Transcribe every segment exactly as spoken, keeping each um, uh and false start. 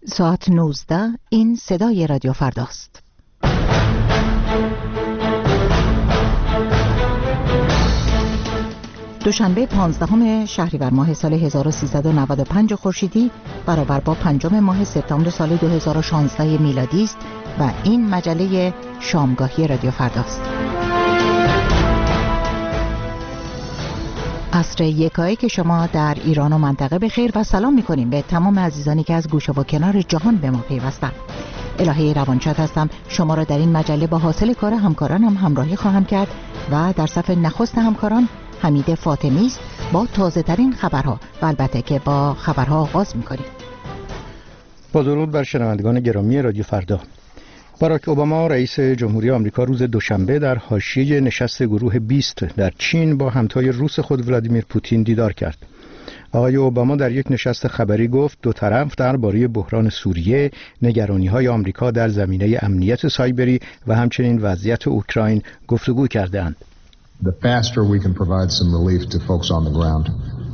ساعت نوزده. این صدای رادیو فرداست. دوشنبه پانزدهم شهریور ماه سال هزار و سیصد و نود و پنج خورشیدی برابر با پنجم ماه سپتامبر سال دو هزار و شانزده میلادی است و این مجله شامگاهی رادیو فرداست. عصر یکایی که شما در ایران و منطقه بخیر و سلام می‌کنیم به تمام عزیزانی که از گوشه و کنار جهان به ما پیوستند. الهه روانشاد هستم. شما را در این مجله با حاصل کار همکارانم همراهی خواهم کرد و در صف نخست همکاران حمید فاطمی است با تازه ترین خبرها و البته که با خبرها آغاز می‌کنیم. با درود بر شنوندگان گرامی رادیو فردا. باراک اوباما رئیس جمهوری آمریکا روز دوشنبه در حاشیه نشست گروه بیست در چین با همتای روس خود ولادیمیر پوتین دیدار کرد. آقای اوباما در یک نشست خبری گفت دو طرف درباره بحران سوریه، نگرانی‌های آمریکا در زمینه امنیت سایبری و همچنین وضعیت اوکراین گفتگو کردند. The faster we can provide some relief to folks on the ground.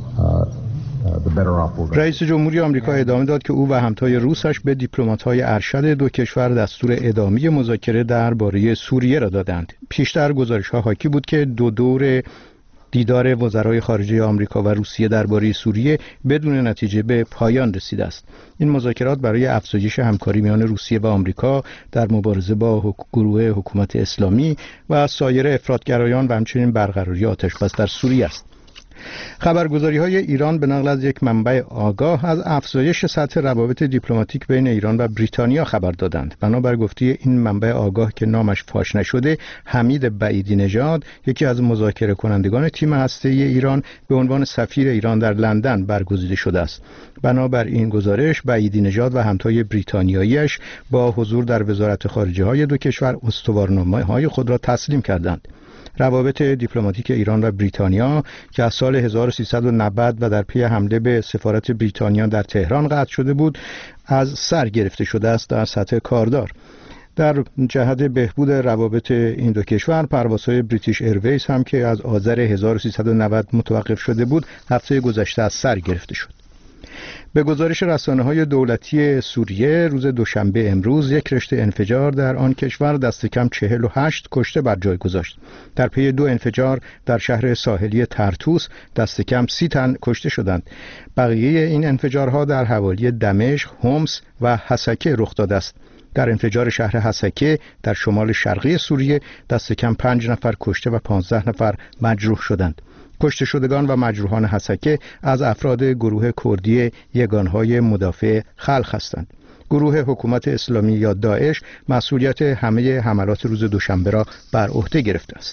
رئیس جمهوری آمریکا ادامه داد که او و همتای روسش به دیپلمات‌های ارشد دو کشور دستور ادامه مذاکره درباره سوریه را دادند. پیشتر گزارش‌ها حاکی بود که دو دور دیدار وزرای خارجه آمریکا و روسیه درباره سوریه بدون نتیجه به پایان رسیده است. این مذاکرات برای افزایش همکاری میان روسیه و آمریکا در مبارزه با گروه حکومت اسلامی و سایر افراطگرایان و همچنین برقراری آتشبس در سوریه است. خبرگزاری‌های ایران به نقل از یک منبع آگاه از افزایش سطح روابط دیپلماتیک بین ایران و بریتانیا خبر دادند. بنابر گفته این منبع آگاه که نامش فاش نشده، حمید بعیدی نژاد، یکی از مذاکره کنندگان تیم هسته‌ای ایران، به عنوان سفیر ایران در لندن برگزیده شده است. بنابر این گزارش، بعیدی نژاد و همتای بریتانیایی‌اش با حضور در وزارت خارجه‌های دو کشور استوارنامه‌های خود را تسلیم کردند. روابط دیپلماتیک ایران و بریتانیا که از سال هزار و سیصد و نود و در پی حمله به سفارت بریتانیا در تهران قطع شده بود، از سر گرفته شده است در سطح کاردار. در جهت بهبود روابط این دو کشور، پروازهای بریتیش ایرویز هم که از آذر هزار و سیصد و نود متوقف شده بود، هفته گذشته از سر گرفته شد. به گزارش رسانه‌های دولتی سوریه، روز دوشنبه امروز یک رشته انفجار در آن کشور دست کم چهل و هشت کشته بر جای گذاشت. در پی دو انفجار در شهر ساحلی ترتوس دست کم سی تن کشته شدند. بقیه این انفجارها در حوالی دمشق، حمص و حسکه رخ داده است. در انفجار شهر حسکه در شمال شرقی سوریه دست کم پنج نفر کشته و پانزده نفر مجروح شدند. کشته شدگان و مجروحان حسکه از افراد گروه کردی یگانهای مدافع خلق هستند. گروه حکومت اسلامی یا داعش مسئولیت همه حملات روز دوشنبه را بر عهده گرفته است.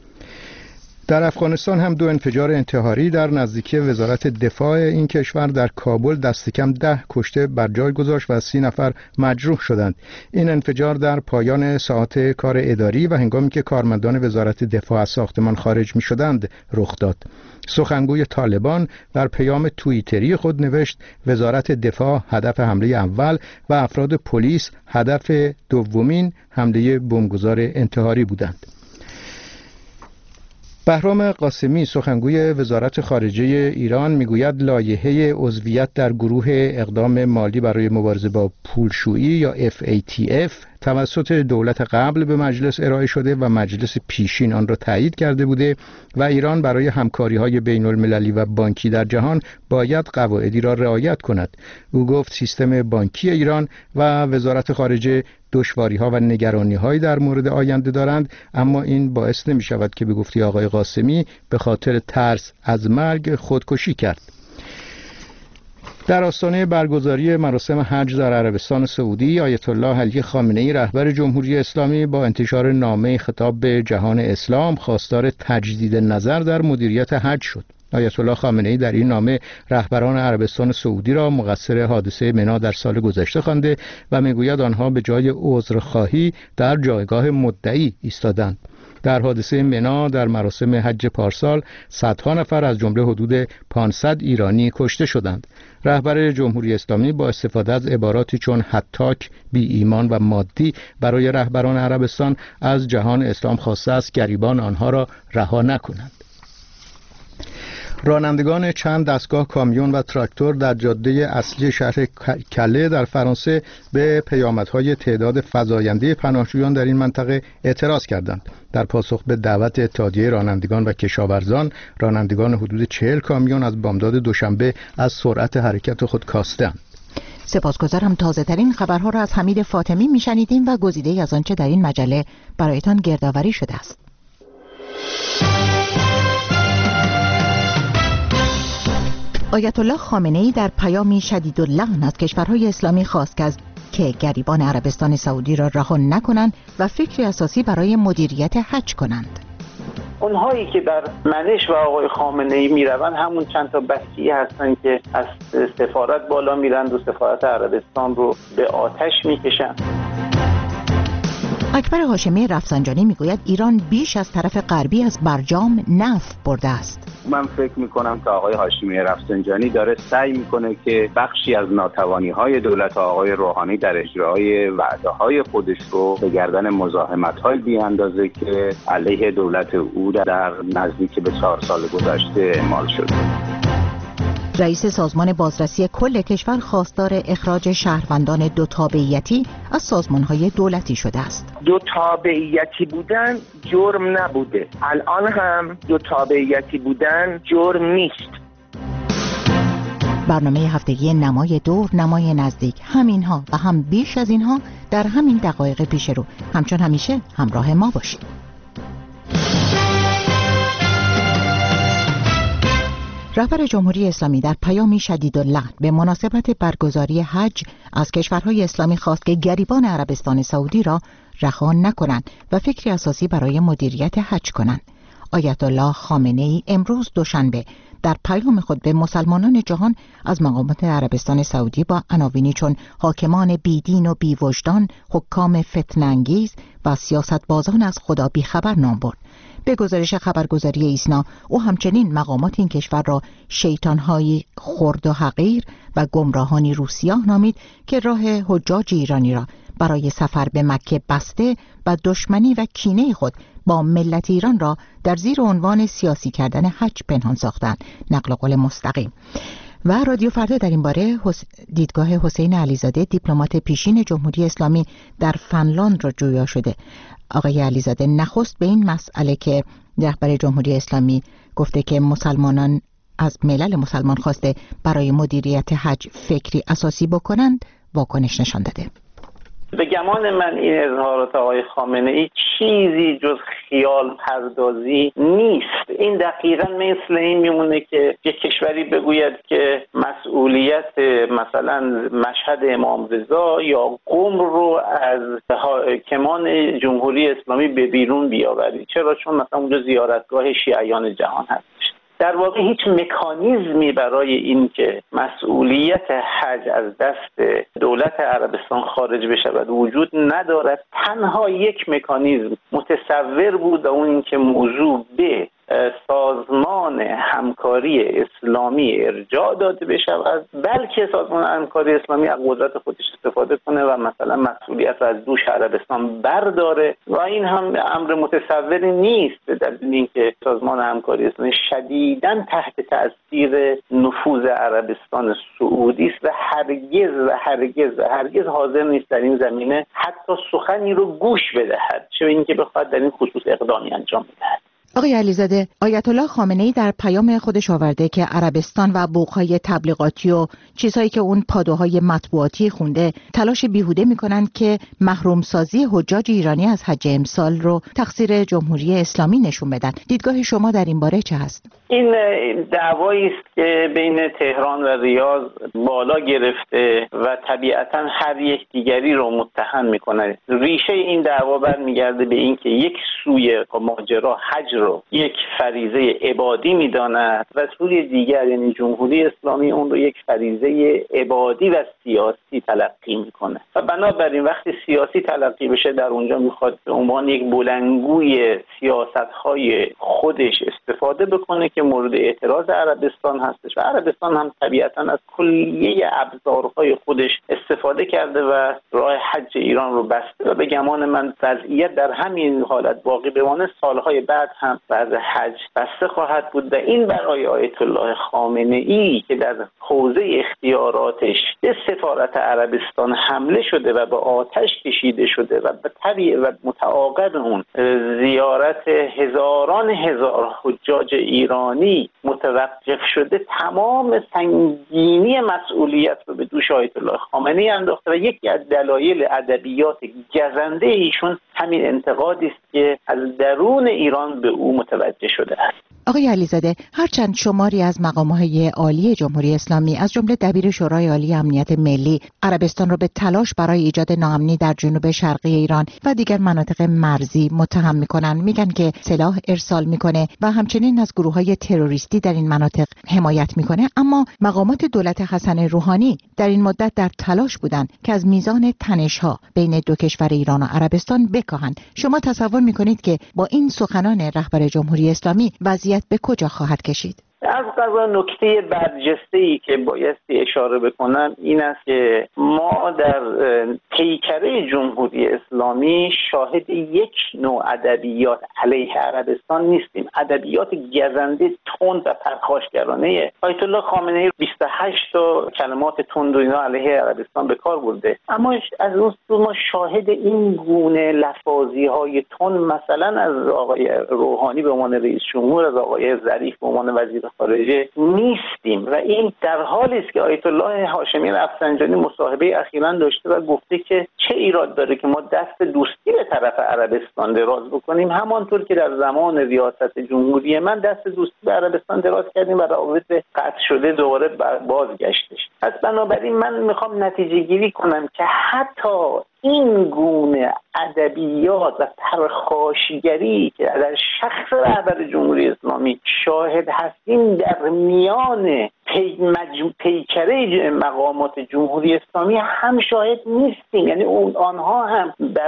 در افغانستان هم دو انفجار انتحاری در نزدیکی وزارت دفاع این کشور در کابل دست کم ده کشته بر جای گذاشت و سی نفر مجروح شدند. این انفجار در پایان ساعات کار اداری و هنگامی که کارمندان وزارت دفاع از ساختمان خارج می شدند رخ داد. سخنگوی طالبان در پیام توییتری خود نوشت وزارت دفاع هدف حمله اول و افراد پلیس هدف دومین حمله بمبگذار انتحاری بودند. بهرام قاسمی سخنگوی وزارت خارجه ایران میگوید لایحه عضویت در گروه اقدام مالی برای مبارزه با پولشویی یا اف ای تی اف توسط دولت قبل به مجلس ارائه شده و مجلس پیشین آن را تایید کرده بوده و ایران برای همکاری‌های بین‌المللی و بانکی در جهان باید قواعدی را رعایت کند. او گفت سیستم بانکی ایران و وزارت خارجه دشواری‌ها و نگرانی‌هایی در مورد آینده دارند، اما این باعث نمی‌شود که به گفته آقای قاسمی به خاطر ترس از مرگ خودکشی کرد. در آستانه برگزاری مراسم حج در عربستان سعودی، آیت الله علی خامنه‌ای رهبر جمهوری اسلامی با انتشار نامه خطاب به جهان اسلام خواستار تجدید نظر در مدیریت حج شد. آیت الله خامنه‌ای در این نامه رهبران عربستان سعودی را مقصر حادثه منی در سال گذشته خوانده و میگوید آنها به جای عذرخواهی در جایگاه مدعی ایستادند. در حادثه منی در مراسم حج پارسال صدها نفر از جمله حدود پانصد ایرانی کشته شدند. رهبر جمهوری اسلامی با استفاده از عباراتی چون هتاک، بی ایمان و مادی برای رهبران عربستان از جهان اسلام خواسته است گریبان آنها را رها نکنند. رانندگان چند دستگاه کامیون و تراکتور در جاده اصلی شهر کله در فرانسه به پیامدهای تعداد فزاینده پناهجویان در این منطقه اعتراض کردند. در پاسخ به دعوت اتحادیه رانندگان و کشاورزان، رانندگان حدود چهل کامیون از بامداد دوشنبه از سرعت حرکت خود کاستند. سپاسگزارم. تازه ترین خبرها را از حمید فاطمی میشنیدیم و گزیده‌ای از آنچه در این مجله برایتان گردآوری شده است. آیت الله خامنه‌ای در پیامی شدیداللعن از کشورهای اسلامی خواست که از که گریبان عربستان سعودی را رها نکنند و فکری اساسی برای مدیریت حج کنند. اونهایی که در منش و آقای خامنه‌ای میروند همون چند تا بچه‌ای هستن که از سفارت بالا میرند و سفارت عربستان رو به آتش میکشند. اکبر هاشمی رفسنجانی میگوید ایران بیش از طرف غربی از برجام نفع برده است. من فکر میکنم که آقای هاشمی رفسنجانی داره سعی میکنه که بخشی از ناتوانی‌های دولت آقای روحانی در اجرای وعده‌های خودش رو به گردن مزاحمت‌های بی‌اندازه که علیه دولت او در نزدیک به چهار سال گذشته اعمال شده. رئیس سازمان بازرسی کل کشور خواستار اخراج شهروندان دو تابعیتی از سازمان‌های دولتی شده است. دو تابعیتی بودن جرم نبوده، الان هم دو تابعیتی بودن جرم نیست. برنامه هفتگی نمای دور، نمای نزدیک، همینها و هم بیش از اینها در همین دقایق پیش رو. همچون همیشه همراه ما باشید. رهبر جمهوری اسلامی در پیامی شدیداللعن به مناسبت برگزاری حج از کشورهای اسلامی خواست که گریبان عربستان سعودی را رها نکنند و فکری اساسی برای مدیریت حج کنند. آیت الله خامنه‌ای امروز دوشنبه در پیام خود به مسلمانان جهان از مقامات عربستان سعودی با عناوینی چون حاکمان بیدین و بی‌وجدان، حکام فتنه‌انگیز و سیاستبازان از خدا بیخبر نام برد. به گزارش خبرگزاری ایسنا، او همچنین مقامات این کشور را شیطان‌های خرد و حقیر و گمراهانی روسیاه نامید که راه حجاج ایرانی را برای سفر به مکه بسته و دشمنی و کینه خود با ملت ایران را در زیر عنوان سیاسی کردن حج پنهان ساختند. نقل قول مستقیم. و رادیو فردا در این باره دیدگاه حسین علیزاده، دیپلمات پیشین جمهوری اسلامی در فنلاند را جویا شده. آقای علیزاده، نخست به این مسئله که رهبر جمهوری اسلامی گفته که مسلمانان از ملل مسلمان خواسته برای مدیریت حج فکری اساسی بکنند، واکنش نشان داده. به گمان من این اظهارات آقای خامنه‌ای چیزی جز خیال پردازی نیست. این دقیقاً مثل این میمونه که یک کشوری بگوید که مسئولیت مثلا مشهد امام رضا یا قم رو از حاکمان جمهوری اسلامی به بیرون بیاورید. چرا؟ چون مثلا اونجا زیارتگاه شیعیان جهان هست. در واقع هیچ مکانیزمی برای این که مسئولیت حج از دست دولت عربستان خارج بشود وجود ندارد. تنها یک مکانیزم متصور بود و اون این که موضوع به سازمان همکاری اسلامی ارجاع داده بشود، بلکه سازمان همکاری اسلامی از قدرت خودش استفاده کنه و مثلا مسئولیت را از دوش عربستان برداره و این هم امر متصوری نیست، به دلیل اینکه سازمان همکاری اسلامی شدیداً تحت تأثیر نفوذ عربستان سعودی است و هرگز و هرگز و هرگز حاضر نیست در این زمینه حتی سخنی رو گوش بدهد، چه اینکه بخواد در این خصوص اقدامی انجام بدهد. آقای علیزاده، آیت الله خامنه‌ای در پیام خودش آورده که عربستان و بوق‌های تبلیغاتی و چیزهایی که اون پادوهای مطبوعاتی خونده تلاش بیهوده میکنن که محروم سازی حجاج ایرانی از حج امسال رو تقصیر جمهوری اسلامی نشون بدن. دیدگاه شما در این باره چه هست؟ این دعوایی است که بین تهران و ریاض بالا گرفته و طبیعتاً هر یک دیگری رو متهم میکنه. ریشه این دعوا برمیگرده به این که یک سوی ماجرا حج رو یک فریضه عبادی میداند و سوی دیگر یعنی جمهوری اسلامی اون رو یک فریضه عبادی و سیاسی تلقی میکنه و بنابراین وقتی سیاسی تلقی بشه در اونجا میخواد به عنوان یک بلندگوی سیاست‌های خودش استفاده بکنه که مورد اعتراض عربستان هستش و عربستان هم طبیعتاً از کلیه ابزارهای خودش استفاده کرده و راه حج ایران رو بسته و به گمان من وضعیت در همین حالت باقی بمانه سالهای بعد هم میکنن بعد حج بسته خواهد بود و این برای آیت الله خامنه ای که در حوزه اختیاراتش به سفارت عربستان حمله شده و به آتش کشیده شده و به طبیع و متعاقب اون زیارت هزاران هزار حجاج ایرانی متوقف شده، تمام سنگینی مسئولیت رو به دوش آیت الله خامنه ای انداخته و یکی از دلایل ادبیات گزنده ایشون همین انتقادی است که از درون ایران به او متوجه شده است. آقای علیزاده، هرچند شماری از مقام‌های عالی جمهوری اسلامی از جمله دبیر شورای عالی امنیت ملی عربستان را به تلاش برای ایجاد ناامنی در جنوب شرقی ایران و دیگر مناطق مرزی متهم می‌کنند، میگن که سلاح ارسال می‌کنه و همچنین از گروه‌های تروریستی در این مناطق حمایت می‌کنه، اما مقامات دولت حسن روحانی در این مدت در تلاش بودند که از میزان تنش‌ها بین دو کشور ایران و عربستان بکاهند. شما تصور می‌کنید که با این سخنان رهبر جمهوری اسلامی وضعیت به کجا خواهد کشید؟ از قضا نکته برجسته‌ای که بایستی اشاره بکنم این است که ما در پیکره جمهوری اسلامی شاهد یک نوع ادبیات علیه عربستان نیستیم. ادبیات گزنده، تند و پرخاشگرانه آیت الله خامنه ای بیست و هشت تا کلمات تند و اینا علیه عربستان به کار برده، اما از اون سو ما شاهد این گونه لفاظی‌های تند مثلا از آقای روحانی به عنوان رئیس جمهور، از آقای ظریف به عنوان وزیر خارجه نیستیم و این در حالی است که آیت الله هاشمی رفسنجانی مصاحبه اخیراً داشته و گفته که چه ایراد داره که ما دست دوستی به طرف عربستان دراز بکنیم، همانطور که در زمان ریاست جمهوری من دست دوستی به عربستان دراز کردیم و روابط قطع شده دوباره بازگشتش. پس بنابراین من میخوام نتیجه گیری کنم که حتی این گونه ادبیات و پرخاشگری که در شخص رهبر جمهوری اسلامی شاهد هستیم در میان پی مجموع پیکره مقامات جمهوری اسلامی هم شاهد نیستیم. یعنی اون آنها هم بر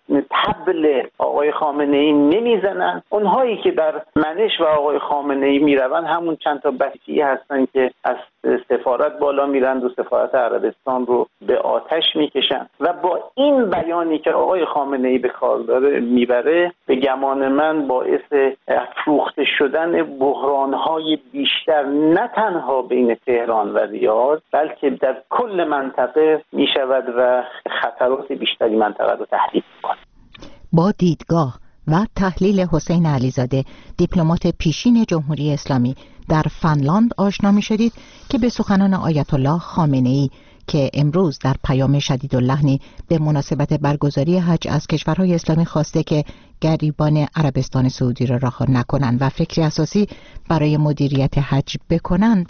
طبل آقای خامنه ای نمیزنن، اونهایی که بر منش و آقای خامنه ای میروند همون چند تا بچه‌ای هستن که از سفارت بالا میرند و سفارت عربستان رو به آتش میکشن و با این بیانی که آقای خامنه ای به کار داره میبره به گمان من باعث افروخته شدن بحران‌های بیشتر نه تنها بین تهران و ریاض بلکه در کل منطقه میشود و خطرات بیشتری منطقه رو تهدید می‌کنه. با دیدگاه و تحلیل حسین علیزاده، دیپلمات پیشین جمهوری اسلامی در فنلاند آشنا می شدید که به سخنان آیت الله خامنه ای که امروز در پیام شدیداللحنی به مناسبت برگزاری حج از کشورهای اسلامی خواسته که گریبان عربستان سعودی را رها نکنند و فکری اساسی برای مدیریت حج بکنند،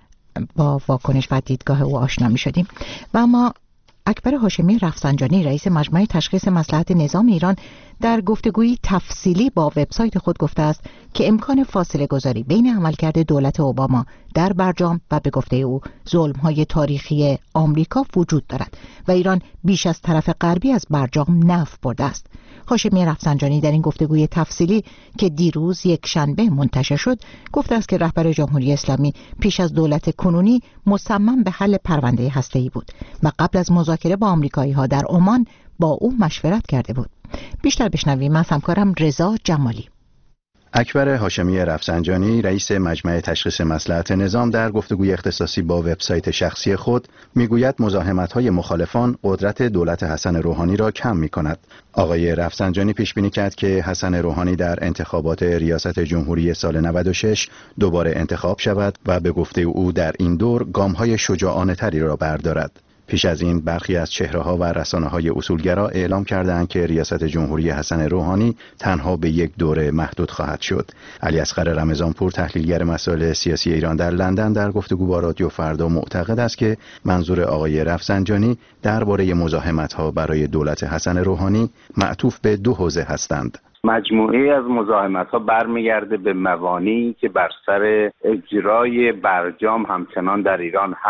با واکنش و دیدگاه او آشنا می شدیم. و اما اکبر هاشمی رفسنجانی، رئیس مجمع تشخیص مصلحت نظام ایران، در گفتگویی تفصیلی با وبسایت خود گفته است که امکان فاصله گذاری بین عملکرد دولت اوباما در برجام و به گفته او ظلم‌های تاریخی آمریکا وجود دارد و ایران بیش از طرف غربی از برجام نفع برده است. هاشمی رفسنجانی در این گفتگوی تفصیلی که دیروز یک شنبه منتشر شد گفته است که رهبر جمهوری اسلامی پیش از دولت کنونی مصمم به حل پرونده هسته‌ای بود و قبل از مذاکره با آمریکایی‌ها در عمان با او مشورت کرده بود. بیشتر بشنویم از همکارم رضا جمالی. اکبر هاشمی رفسنجانی، رئیس مجمع تشخیص مصلحت نظام، در گفتگوی اختصاصی با وبسایت شخصی خود میگوید مزاحمت‌های مخالفان قدرت دولت حسن روحانی را کم می‌کند. آقای رفسنجانی پیش بینی کرد که حسن روحانی در انتخابات ریاست جمهوری سال نود و شش دوباره انتخاب شود و به گفته او در این دور گام‌های شجاعانه‌تری را بردارد. پیش از این برخی از چهره‌ها و رسانه‌های اصولگرا اعلام کردند که ریاست جمهوری حسن روحانی تنها به یک دوره محدود خواهد شد. علی اصغر رمضانپور، تحلیلگر مسائل سیاسی ایران در لندن، در گفتگو با رادیو فردا معتقد است که منظور آقای رفسنجانی درباره مزاحمت‌ها برای دولت حسن روحانی معطوف به دو حوزه هستند. مجموعه از مزاحمت‌ها برمیگرده به موانعی که بر سر اجرای برجام همچنان در ایران هست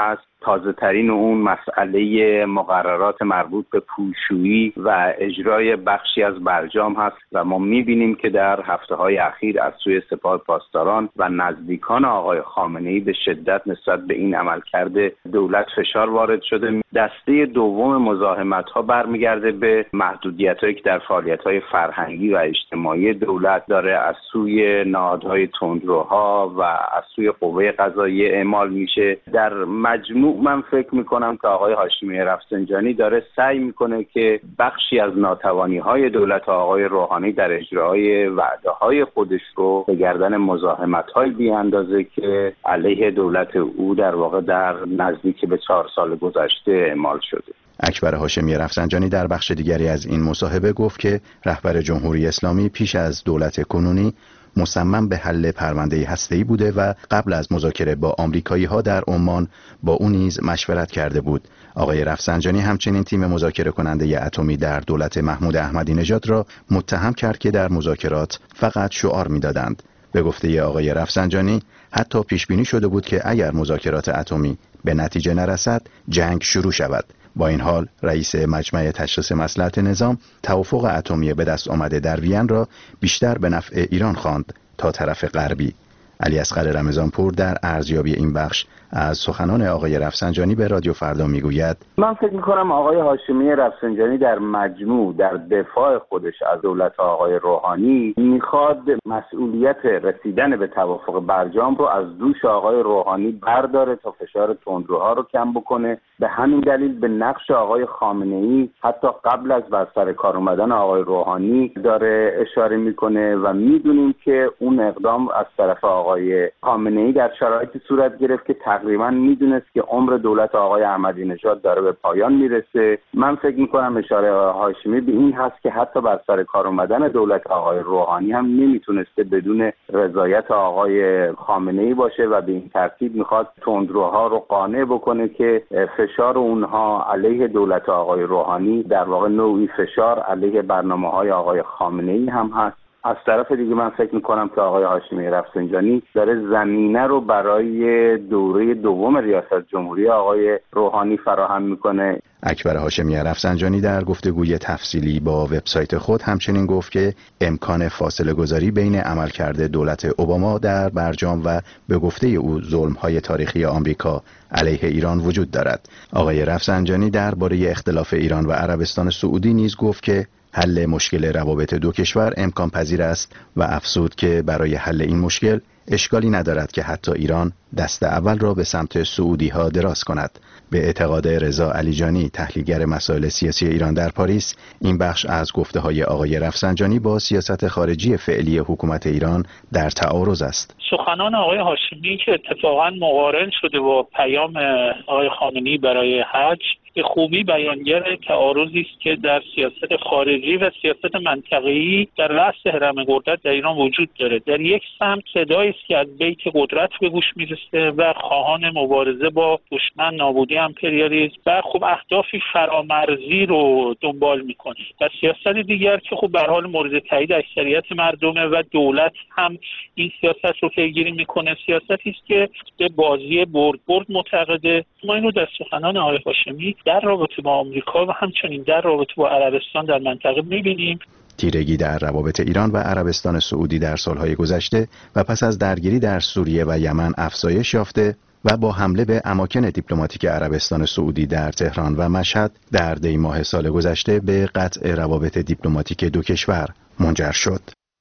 تازه ترین اون مسئله مقررات مربوط به پولشویی و اجرای بخشی از برجام هست و ما می‌بینیم که در هفته‌های اخیر از سوی سپاه پاسداران و نزدیکان آقای خامنه‌ای به شدت نسبت به این عملکرد دولت فشار وارد شده. دسته دوم مزاحمت‌ها برمیگرده به محدودیت‌هایی که در فعالیت‌های فرهنگی و اجتماعی دولت داره از سوی نهادهای تندروها و از سوی قوه قضاییه اعمال میشه. در مجموع من فکر میکنم که آقای هاشمی رفسنجانی داره سعی میکنه که بخشی از ناتوانی‌های دولت آقای روحانی در اجرای وعده‌های خودش رو به گردن مزاحمت‌های بی‌اندازه که علیه دولت او در واقع در نزدیک به چهار سال گذشته اعمال شده. اکبر هاشمی رفسنجانی در بخش دیگری از این مصاحبه گفت که رهبر جمهوری اسلامی پیش از دولت کنونی مصمم به حل پرونده هسته‌ای بوده و قبل از مذاکره با آمریکایی‌ها در عمان با او نیز مشورت کرده بود. آقای رفسنجانی همچنین تیم مذاکره کننده اتمی در دولت محمود احمدی نژاد را متهم کرد که در مذاکرات فقط شعار می‌دادند. به گفته آقای رفسنجانی حتی پیش بینی شده بود که اگر مذاکرات اتمی به نتیجه نرسد جنگ شروع شود. با این حال رئیس مجمع تشخیص مصلحت نظام توافق اتمی به دست آمده در وین را بیشتر به نفع ایران خواند تا طرف غربی. علی اصغر رمضانپور در ارزیابی این بخش از سخنان آقای رفسنجانی به رادیو فردا میگوید: من فکر میکنم آقای هاشمی رفسنجانی در مجموع در دفاع خودش از دولت آقای روحانی میخواد مسئولیت رسیدن به توافق برجام رو از دوش آقای روحانی برداره تا فشار تندروها رو کم بکنه. به همین دلیل به نقش آقای خامنه‌ای حتی قبل از بر سر کار اومدن آقای روحانی داره اشاره میکنه و میدونیم که اون اقدام از طرف آقای خامنه‌ای در شرایطی صورت گرفت که تقریبا میدونست که عمر دولت آقای احمدی نژاد داره به پایان میرسه. من فکر میکنم اشاره هاشمی به این هست که حتی بر سر کار اومدن دولت آقای روحانی هم نمیتونسته بدون رضایت آقای خامنه‌ای باشه و به این ترتیب میخواد تندروها رو قانع بکنه که فشار اونها علیه دولت آقای روحانی در واقع نوعی فشار علیه برنامه‌های آقای خامنه‌ای هم هست. از طرف دیگه من فکر میکنم که آقای هاشمی رفسنجانی داره زمینه رو برای دوره دوم ریاست جمهوری آقای روحانی فراهم میکنه. اکبر هاشمی رفسنجانی در گفتگوی تفصیلی با وبسایت خود همچنین گفت که امکان فاصله گذاری بین عملکرد دولت اوباما در برجام و به گفته او ظلم‌های تاریخی آمریکا علیه ایران وجود دارد. آقای رفسنجانی درباره اختلاف ایران و عربستان سعودی نیز گفت که حل مشکل روابط دو کشور امکان پذیر است و افزود که برای حل این مشکل اشکالی ندارد که حتی ایران دست اول را به سمت سعودی ها دراز کند. به اعتقاد رضا علیجانی تحلیلگر مسائل سیاسی ایران در پاریس، این بخش از گفته های آقای رفسنجانی با سیاست خارجی فعلی حکومت ایران در تعارض است. سخنان آقای هاشمی که اتفاقا مقارن شده با پیام آقای خامنه‌ای برای حج به خوبی بیانگر تعارضی است که در سیاست خارجی و سیاست منطقه‌ای در رأس هرم قدرت در ایران وجود داره. در یک سمت صدایی است که از بیت قدرت به گوش میرسه و خواهان مبارزه با دشمن، نابودی امپریالیسم و خب اهدافی فرامرزی رو دنبال میکنه. و سیاست دیگر که خب به هر حال مورد تایید اکثریت مردمه و دولت هم این سیاست رو پیگیری میکنه. سیاستی است که به بازی برد برد معتقده. ما اینو در سخنان آقای هاشمی در رابطه با آمریکا و همچنین در رابطه با عربستان در منطقه می‌بینیم. تیرگی در روابط ایران و عربستان سعودی در سالهای گذشته و پس از درگیری در سوریه و یمن افزایش یافته و با حمله به اماکن دیپلماتیک عربستان سعودی در تهران و مشهد در دی ماه سال گذشته به قطع روابط دیپلماتیک دو کشور منجر شد.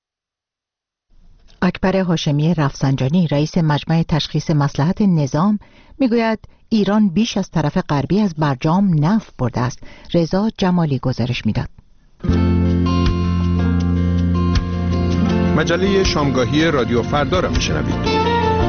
اکبر هاشمی رفسنجانی رئیس مجمع تشخیص مصلحت نظام میگوید ایران بیش از طرف غربی از برجام نفع برده است. رضا جمالی گزارش میداد. مجله شامگاهی رادیو فردا را میشنوید.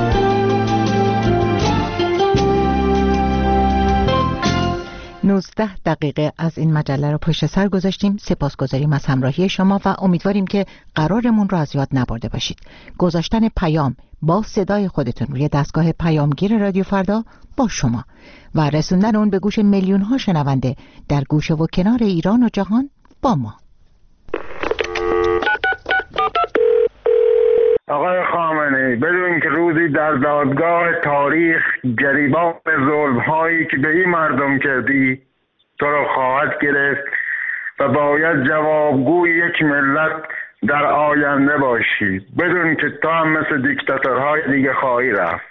نوزده دقیقه از این مجله رو پشت سر گذاشتیم. سپاسگزاریم از همراهی شما و امیدواریم که قرارمون رو از یاد نبرده باشید. گذاشتن پیام با صدای خودتون روی دستگاه پیامگیر رادیو فردا با شما و رسوندن اون به گوش میلیون ها شنونده در گوشه و کنار ایران و جهان با ما. آقای خامنه‌ای بدون که روزی در دادگاه تاریخ گریبان ظلم‌هایی که به این مردم کردی تو رو خواهد گرفت و باید جوابگوی یک ملت در آینده باشی، بدون که تو هم مثل دیکتاتورهای دیگه خواهی رفت.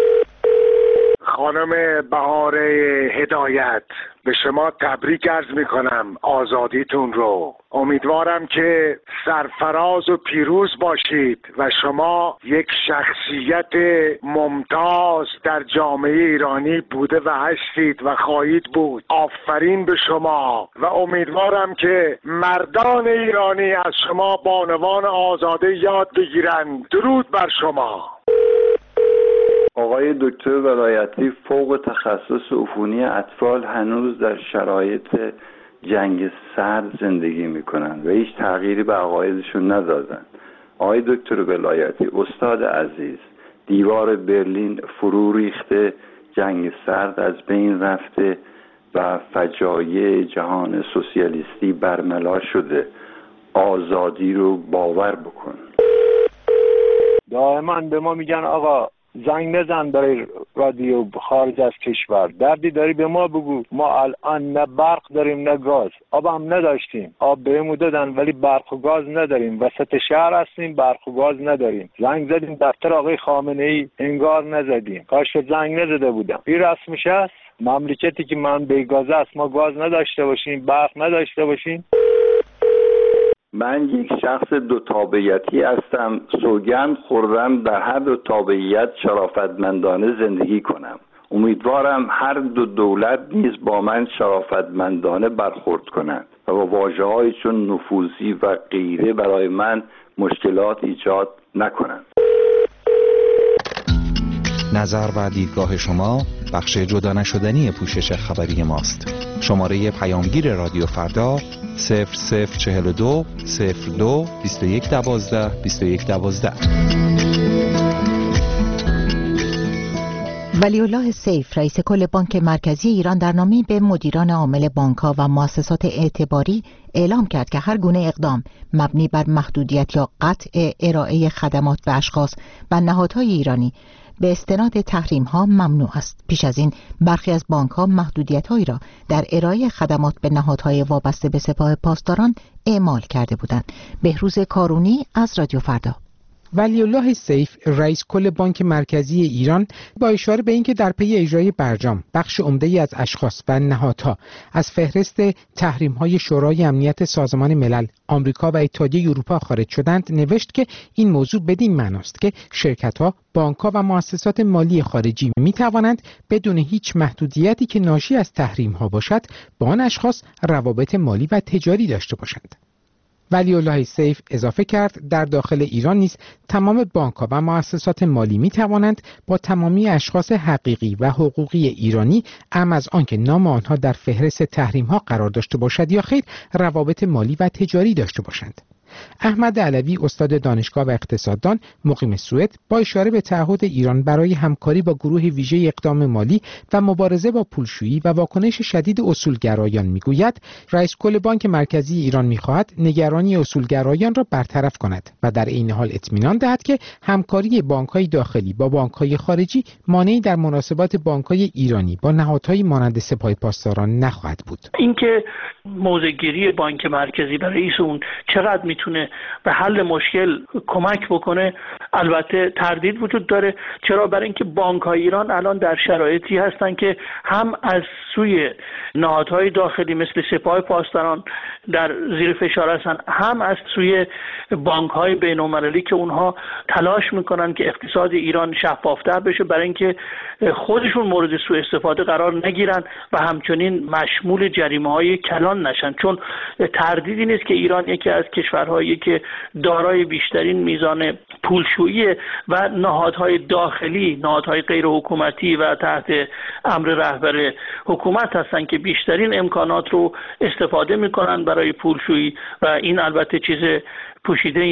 خانم بهار هدایت، به شما تبریک عرض میکنم آزادیتون رو. امیدوارم که سرفراز و پیروز باشید و شما یک شخصیت ممتاز در جامعه ایرانی بوده و هستید و خواهید بود. آفرین به شما و امیدوارم که مردان ایرانی از شما بانوان آزاده یاد بگیرند. درود بر شما. آقای دکتر ولایتی فوق تخصص عفونی اطفال هنوز در شرایط جنگ سرد زندگی میکنن و هیچ تغییری به عقایدشون ندادن. آقای دکتر ولایتی استاد عزیز، دیوار برلین فرو ریخته، جنگ سرد از بین رفته و فجایع جهان سوسیالیستی برملا شده. آزادی رو باور بکن. دائما به ما میگن آقا زنگ نزن برای رادیو خارج از کشور، دردی داری به ما بگو. ما الان نه برق داریم نه گاز، آب هم نداشتیم، آب بهمون دادن ولی برق و گاز نداریم، وسط شهر هستیم برق و گاز نداریم. زنگ زدیم دفتر آقای خامنه‌ای انگار نزدیم، کاش زنگ نزده بودم. این رسمش است؟ مملکتی که من به گاز است ما گاز نداشته باشیم، برق نداشته باشیم؟ من یک شخص دو تابعیتی هستم، سوگند خوردم در هر دو تابعیت شرافتمندانه زندگی کنم. امیدوارم هر دو دولت نیز با من شرافتمندانه برخورد کنند و با واژه‌هایی چون نفوذی و غیره برای من مشکلات ایجاد نکنند. نظر و دیدگاه شما بخش جدا نشدنی پوشش خبری ماست. شماره پیامگیر رادیو فردا صفر صفر چهل و دو صفر دو بیست و یک دوازده بیست و یک دوازده. ولی الله سیف رئیس کل بانک مرکزی ایران در نامه‌ای به مدیران عامل بانک‌ها و مؤسسات اعتباری اعلام کرد که هر گونه اقدام مبنی بر محدودیت یا قطع ارائه خدمات به اشخاص و نهادهای ایرانی به استناد تحریم‌ها ممنوع است. پیش از این برخی از بانک‌ها محدودیت‌هایی را در ارائه خدمات به نهادهای وابسته به سپاه پاسداران اعمال کرده بودند. بهروز کارونی از رادیو فردا. ولی الله سیف رئیس کل بانک مرکزی ایران با اشاره به اینکه در پی اجرای برجام بخش عمده‌ای از اشخاص و نهادها از فهرست تحریم‌های شورای امنیت سازمان ملل، آمریکا و اتحادیه اروپا خارج شدند، نوشت که این موضوع بدین معناست که شرکت‌ها، بانک‌ها و مؤسسات مالی خارجی می‌توانند بدون هیچ محدودیتی که ناشی از تحریم‌ها باشد با آن اشخاص روابط مالی و تجاری داشته باشند. ولی الله سیف اضافه کرد در داخل ایران نیز تمام بانک‌ها و مؤسسات مالی می توانند با تمامی اشخاص حقیقی و حقوقی ایرانی ام از آنکه نام آنها در فهرست تحریم‌ها قرار داشته باشد یا خیر روابط مالی و تجاری داشته باشند. احمد علوی استاد دانشگاه و اقتصاددان مقیم سوئد با اشاره به تعهد ایران برای همکاری با گروه ویژه اقدام مالی و مبارزه با پولشویی و واکنش شدید اصولگرایان میگوید رئیس کل بانک مرکزی ایران میخواهد نگرانی اصولگرایان را برطرف کند و در این حال اطمینان دهد که همکاری بانک‌های داخلی با بانک‌های خارجی مانعی در مناسبات بانک‌های ایرانی با نهادهای مانند سپاه پاسداران نخواهد بود. اینکه موضع‌گیری بانک مرکزی و رئیس اون چقدر میتونه به حل مشکل کمک بکنه البته تردید وجود داره. چرا؟ برای اینکه بانک‌های ایران الان در شرایطی هستن که هم از سوی نهادهای داخلی مثل سپاه پاسداران در زیر فشار هستن، هم از سوی بانک‌های بین‌المللی که اونها تلاش میکنن که اقتصاد ایران شفافتر بشه برای اینکه خودشون مورد سوء استفاده قرار نگیرن و همچنین مشمول جریمه‌های کلان نشن. چون تردیدی نیست که ایران یکی از کشورهایی که دارای بیشترین میزان پولشویی و نهادهای داخلی، نهادهای غیر حکومتی و تحت امر رهبر حکومت هستن که بیشترین امکانات رو استفاده میکنن برای پولشویی و این البته چیز پوشیده ای نیست.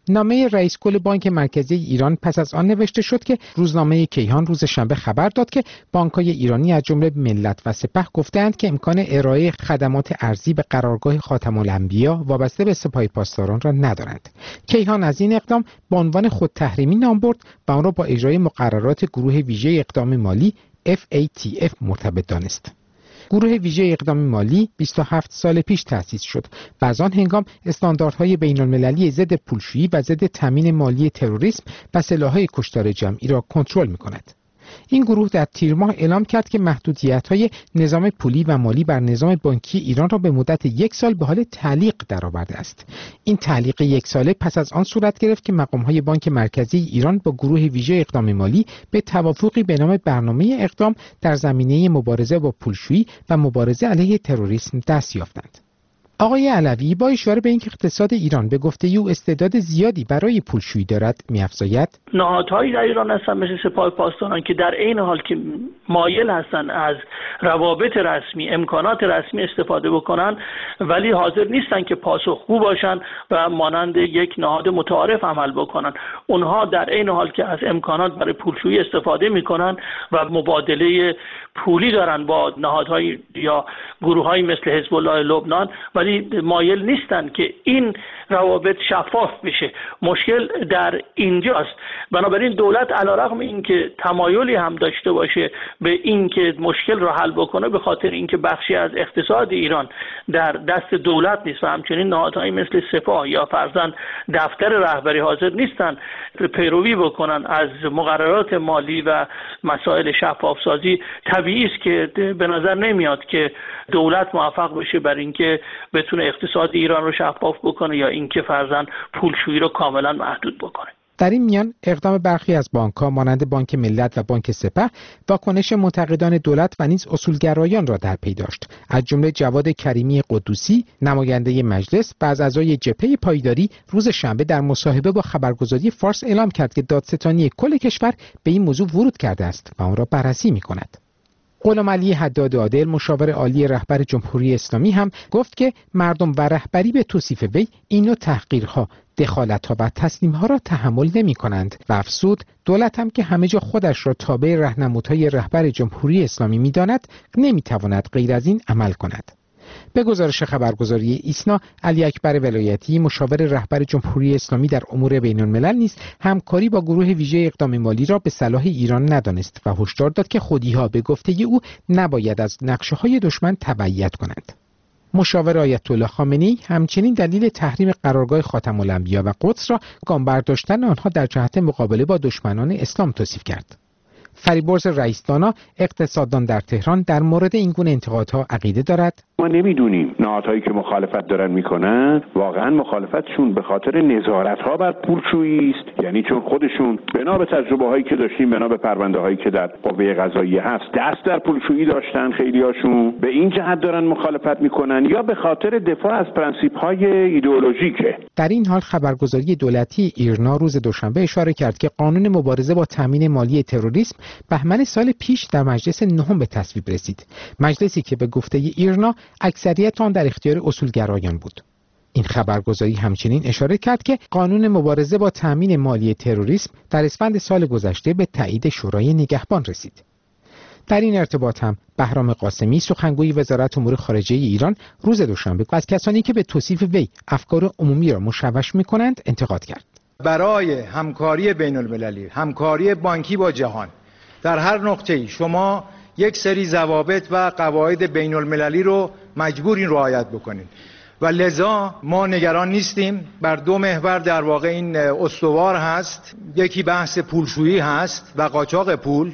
نامه رئیس کل بانک مرکزی ایران پس از آن نوشته شد که روزنامه کیهان روز شنبه خبر داد که بانک‌های ایرانی از جمله ملت و سپه گفتند که امکان ارائه خدمات ارزی به قرارگاه خاتم الانبیا وابسته به سپاه پاسداران را ندارند. کیهان از این اقدام به عنوان خود تحریمی نام برد و آن را با اجرای مقررات گروه ویژه اقدام مالی اف ای تی اف مرتبط دانست. گروه ویژه اقدام مالی بیست و هفت سال پیش تأسیس شد و از آن هنگام استانداردهای بین‌المللی ضد پولشویی و ضد تامین مالی تروریسم و سلاح‌های کشتار جمعی را کنترل می‌کند. این گروه در تیر ماه اعلام کرد که محدودیت‌های نظام پولی و مالی بر نظام بانکی ایران را به مدت یک سال به حال تعلیق درآورده است. این تعلیق یک ساله پس از آن صورت گرفت که مقام‌های بانک مرکزی ایران با گروه ویژه اقدام مالی به توافقی به نام برنامه اقدام در زمینه مبارزه با پولشویی و مبارزه علیه تروریسم دست یافتند. آقای علوی با اشاره به اینکه اقتصاد ایران به گفته او استعداد زیادی برای پولشویی دارد می‌افزاید نهادهایی در ایران هستن مثل سپاه پاسداران که در عین حال که مایل هستن از روابط رسمی، امکانات رسمی استفاده بکنن، ولی حاضر نیستن که پاسخگو باشن و مانند یک نهاد متعارف عمل بکنن. اونها در عین حال که از امکانات برای پولشویی استفاده میکنن و مبادله پولی دارن با نهادهای یا گروه‌هایی مثل حزب الله لبنان، ولی مایل نیستن که این روابط شفاف بشه. مشکل در اینجاست. بنابراین دولت علیرغم اینکه تمایلی هم داشته باشه به اینکه مشکل را حل بکنه، به خاطر اینکه بخشی از اقتصاد ایران در دست دولت نیست و همچنین نهادهایی مثل سپاه یا فرضاً دفتر رهبری حاضر نیستن پیروی بکنن از مقررات مالی و مسائل شفاف سازی، طبیعی است که به نظر نمیاد که دولت موفق بشه بر اینکه بتونه اقتصاد ایران رو شفاف بکنه یا اینکه فرضاً پولشویی رو کاملا محدود بکنه. در این میان اقدام برخی از بانک‌ها مانند بانک ملت و بانک سپه واکنش منتقدان دولت و نیز اصولگرایان را در پی داشت. از جمله جواد کریمی قدوسی، نماینده مجلس و از اعضای جبهه پایداری، روز شنبه در مصاحبه با خبرگزاری فارس اعلام کرد که دادستانی کل کشور به این موضوع ورود کرده است و آن را بررسی می‌کند. غلام علی حداد عادل، مشاور عالی رهبر جمهوری اسلامی، هم گفت که مردم و رهبری به توصیف وی این نوع تحقیرها، دخالت‌ها و تصمیم‌ها را تحمل نمی‌کنند و افزود دولت هم که همه جا خودش را تابع راهنمودهای رهبر جمهوری اسلامی می‌داند، نمی‌تواند غیر از این عمل کند. به گزارش خبرگزاری ایسنا، علی اکبر ولایتی، مشاور رهبر جمهوری اسلامی در امور بین‌الملل، نیز همکاری با گروه ویژه اقدام مالی را به صلاح ایران ندانست و هشدار داد که خودی‌ها به گفته او نباید از نقشه‌های دشمن تبعیت کنند. مشاور آیت الله خامنه‌ای همچنین دلیل تحریم قرارگاه خاتم الانبیا و قدس را گام برداشتن آنها در جهت مقابله با دشمنان اسلام توصیف کرد. فریبرز رئیس‌دانا، اقتصاددان در تهران، در مورد این گونه انتقادها عقیده دارد. ما نمیدونیم نهادهایی که مخالفت دارن میکنن واقعا مخالفتشون به خاطر نظارت‌ها بر پولشویی است، یعنی چون خودشون بنا به تجربه هایی که داشتیم، بنا به پرونده هایی که در قوه قضاییه هست، دست در پولشویی داشتن خیلیاشون، به این جهت دارن مخالفت میکنن، یا به خاطر دفاع از پرنسیپ های ایدئولوژیکه. در این حال خبرگزاری دولتی ایرنا روز دوشنبه اشاره کرد که قانون مبارزه با تامین مالی تروریسم بهمن سال پیش در مجلس نهم به تصویب رسید. مجلسی که به گفته ایرنا اکثریت آن در اختیار اصولگرایان بود. این خبرگزاری همچنین اشاره کرد که قانون مبارزه با تامین مالی تروریسم در اسفند سال گذشته به تایید شورای نگهبان رسید. در این ارتباط هم بهرام قاسمی، سخنگوی وزارت امور خارجه ایران، روز دوشنبه از کسانی که به توصیف وی افکار عمومی را مشوش می‌کنند انتقاد کرد. برای همکاری بین‌المللی، همکاری بانکی با جهان، در هر نقطه‌ای شما یک سری ضوابط و قواعد بین المللی رو مجبورین رعایت بکنین و لذا ما نگران نیستیم. بر دو محور در واقع این استوار هست. یکی بحث پولشویی هست و قاچاق پول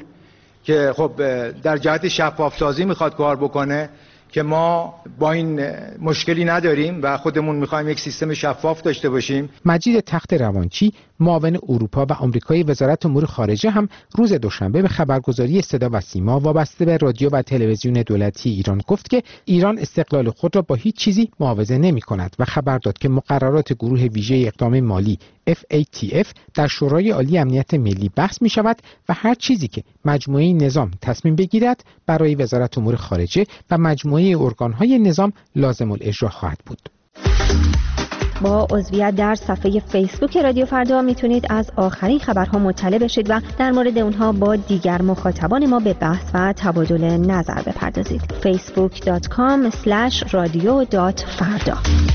که خب در جهت شفاف سازی میخواد کار بکنه که ما با این مشکلی نداریم و خودمون میخوایم یک سیستم شفاف داشته باشیم. مجید تخت روانچی، معاون اروپا و آمریکایی وزارت امور خارجه، هم روز دوشنبه به خبرگزاری صدا و سیما وابسته به رادیو و تلویزیون دولتی ایران گفت که ایران استقلال خود را با هیچ چیزی معاوضه نمی‌کند و خبر داد که مقررات گروه ویژه اقدام مالی اف ای تی اف در شورای عالی امنیت ملی بحث می شود و هر چیزی که مجموعه نظام تصمیم بگیرد برای وزارت امور خارجه و مجموعه ارگان‌های نظام لازم الاجرا خواهد بود. با عضویت در صفحه فیسبوک رادیو فردا میتونید از آخرین خبرها مطلع بشید و در مورد اونها با دیگر مخاطبان ما به بحث و تبادل نظر بپردازید. فیسبوک دات کام اسلش رادیو دات فردا.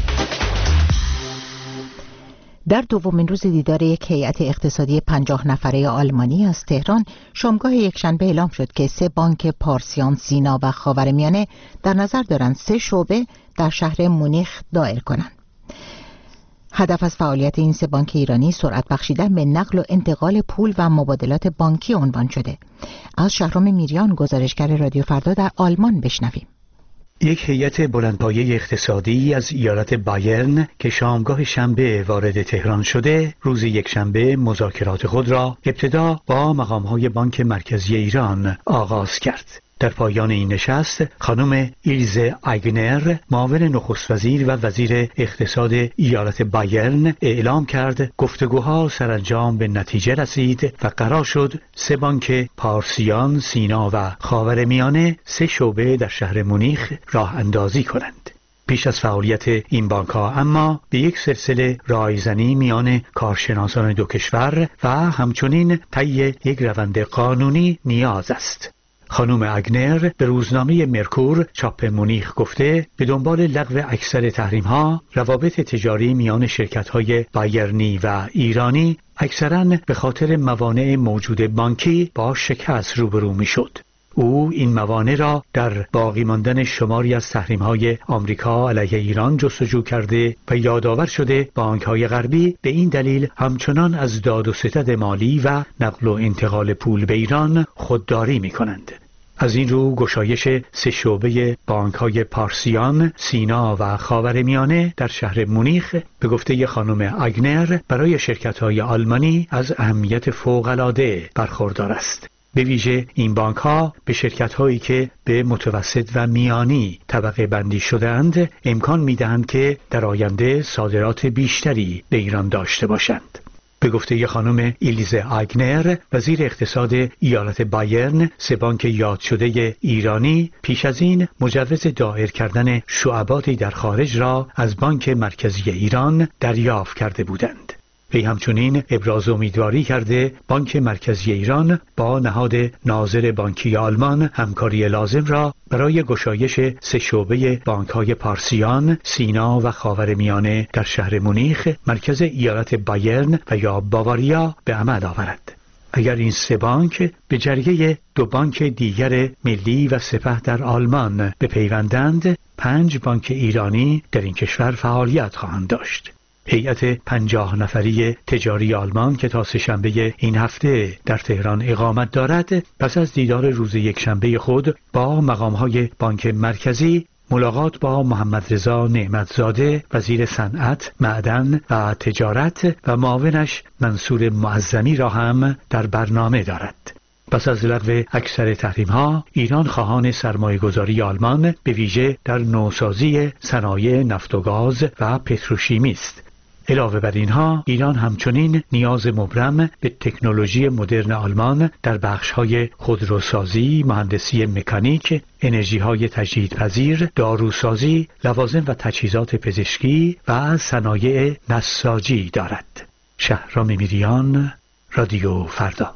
در دومین روز دیدار یک هیئت اقتصادی پنجاه نفره آلمانی از تهران، شامگاه یکشنبه اعلام شد که سه بانک پارسیان، سینا و خاورمیانه در نظر دارند سه شعبه در شهر مونیخ دایر کنند. هدف از فعالیت این سه بانک ایرانی سرعت بخشیدن به نقل و انتقال پول و مبادلات بانکی عنوان شده. از شهرام میریان، گزارشگر رادیو فردا در آلمان، بشنویم. یک هیئت بلندپایه اقتصادی از ایالت بایرن که شامگاه شنبه وارد تهران شده، روز یکشنبه مذاکرات خود را ابتدا با مقام‌های بانک مرکزی ایران آغاز کرد. در پایان این نشست، خانم ایلزه آیگنر، معاون نخست وزیر و وزیر اقتصاد ایالت بایرن، اعلام کرد گفتگوها سرانجام به نتیجه رسید و قرار شد سه بانک پارسیان، سینا و خاورمیانه سه شعبه در شهر مونیخ راه اندازی کنند. پیش از فعالیت این بانک‌ها اما به یک سلسله رایزنی میان کارشناسان دو کشور و همچنین طی یک روند قانونی نیاز است. خانم اگنر به روزنامه مرکور چاپ مونیخ گفته به دنبال لغو اکثر تحریم‌ها، روابط تجاری میان شرکت‌های بایرنی و ایرانی اکثراً به خاطر موانع موجود بانکی با شکست روبرو می‌شد. او این موانع را در باقی ماندن شماری از تحریم‌های آمریکا علیه ایران جستجو کرده و یادآور شده بانک‌های غربی به این دلیل همچنان از داد و ستد مالی و نقل و انتقال پول به ایران خودداری می‌کنند. از این رو گشایش سه شعبه بانک‌های پارسیان، سینا و خاورمیانه در شهر مونیخ به گفته خانم اگنر برای شرکت‌های آلمانی از اهمیت فوق‌العاده برخوردار است. به ویژه این بانک ها به شرکت هایی که به متوسط و میانی طبقه بندی شدند امکان می دهند که در آینده صادرات بیشتری به ایران داشته باشند. به گفته خانم ایلیزه آیگنر، وزیر اقتصاد ایالت بایرن، سه بانک یاد شده ایرانی پیش از این مجوز دایر کردن شعباتی در خارج را از بانک مرکزی ایران دریافت کرده بودند. وی همچنین ابراز امیدواری کرده بانک مرکزی ایران با نهاد ناظر بانکی آلمان همکاری لازم را برای گشایش سه شعبه بانک‌های پارسیان، سینا و خاورمیانه در شهر مونیخ، مرکز ایالت بایرن و یا باواریا به عمل آورد. اگر این سه بانک به جریه دو بانک دیگر ملی و سپه در آلمان بپیوندند، پنج بانک ایرانی در این کشور فعالیت خواهند داشت. هیئت پنجاه نفری تجاری آلمان که تا سه‌شنبه این هفته در تهران اقامت دارد، پس از دیدار روز یکشنبه خود با مقام‌های بانک مرکزی، ملاقات با محمد رضا نعمتزاده، وزیر صنعت، معدن و تجارت و معاونش منصور معظمی را هم در برنامه دارد. پس از لغو اکثر تحریم‌ها، ایران خواهان سرمایه‌گذاری آلمان به ویژه در نوسازی صنایع نفت و گاز و پتروشیمی است. علاوه بر اینها، ایران همچنین نیاز مبرم به تکنولوژی مدرن آلمان در بخش‌های خودروسازی، مهندسی مکانیک، انرژی‌های تجدیدپذیر، داروسازی، لوازم و تجهیزات پزشکی و صنایع نساجی دارد. شهرام میریان، رادیو فردا.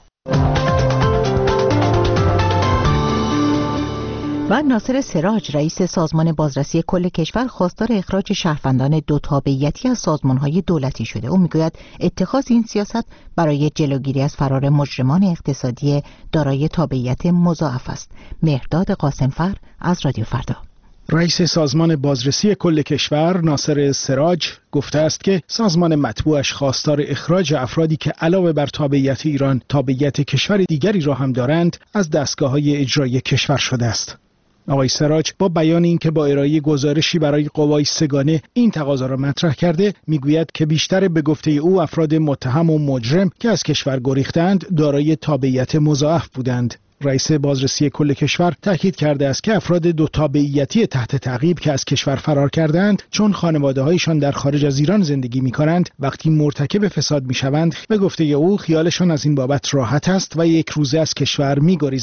و ناصر سراج، رئیس سازمان بازرسی کل کشور، خواستار اخراج شهروندان دو تابعیتی از سازمان‌های دولتی شده. او میگوید اتخاذ این سیاست برای جلوگیری از فرار مجرمان اقتصادی دارای تابعیت مضاعف است. مهرداد قاسمفر از رادیو فردا. رئیس سازمان بازرسی کل کشور ناصر سراج گفته است که سازمان مطبوعش خواستار اخراج افرادی که علاوه بر تابعیت ایران تابعیت کشور دیگری را هم دارند از دستگاه‌های اجرایی کشور شده است. آقای سراج با بیان اینکه با ارائه گزارشی برای قوای سگانه این تقاضا را مطرح کرده، میگوید که بیشتر به گفته او افراد متهم و مجرم که از کشور گریختند دارای تابعیت مضاعف بودند. رئیس بازرسی کل کشور تاکید کرده است که افراد دو تابعیتی تحت تعقیب که از کشور فرار کردند، چون خانواده‌هایشان در خارج از ایران زندگی می‌کنند، وقتی مرتکب فساد می‌شوند، به گفته او خیالشان از این بابت راحت است و یک روزه از کشور می‌گریزند.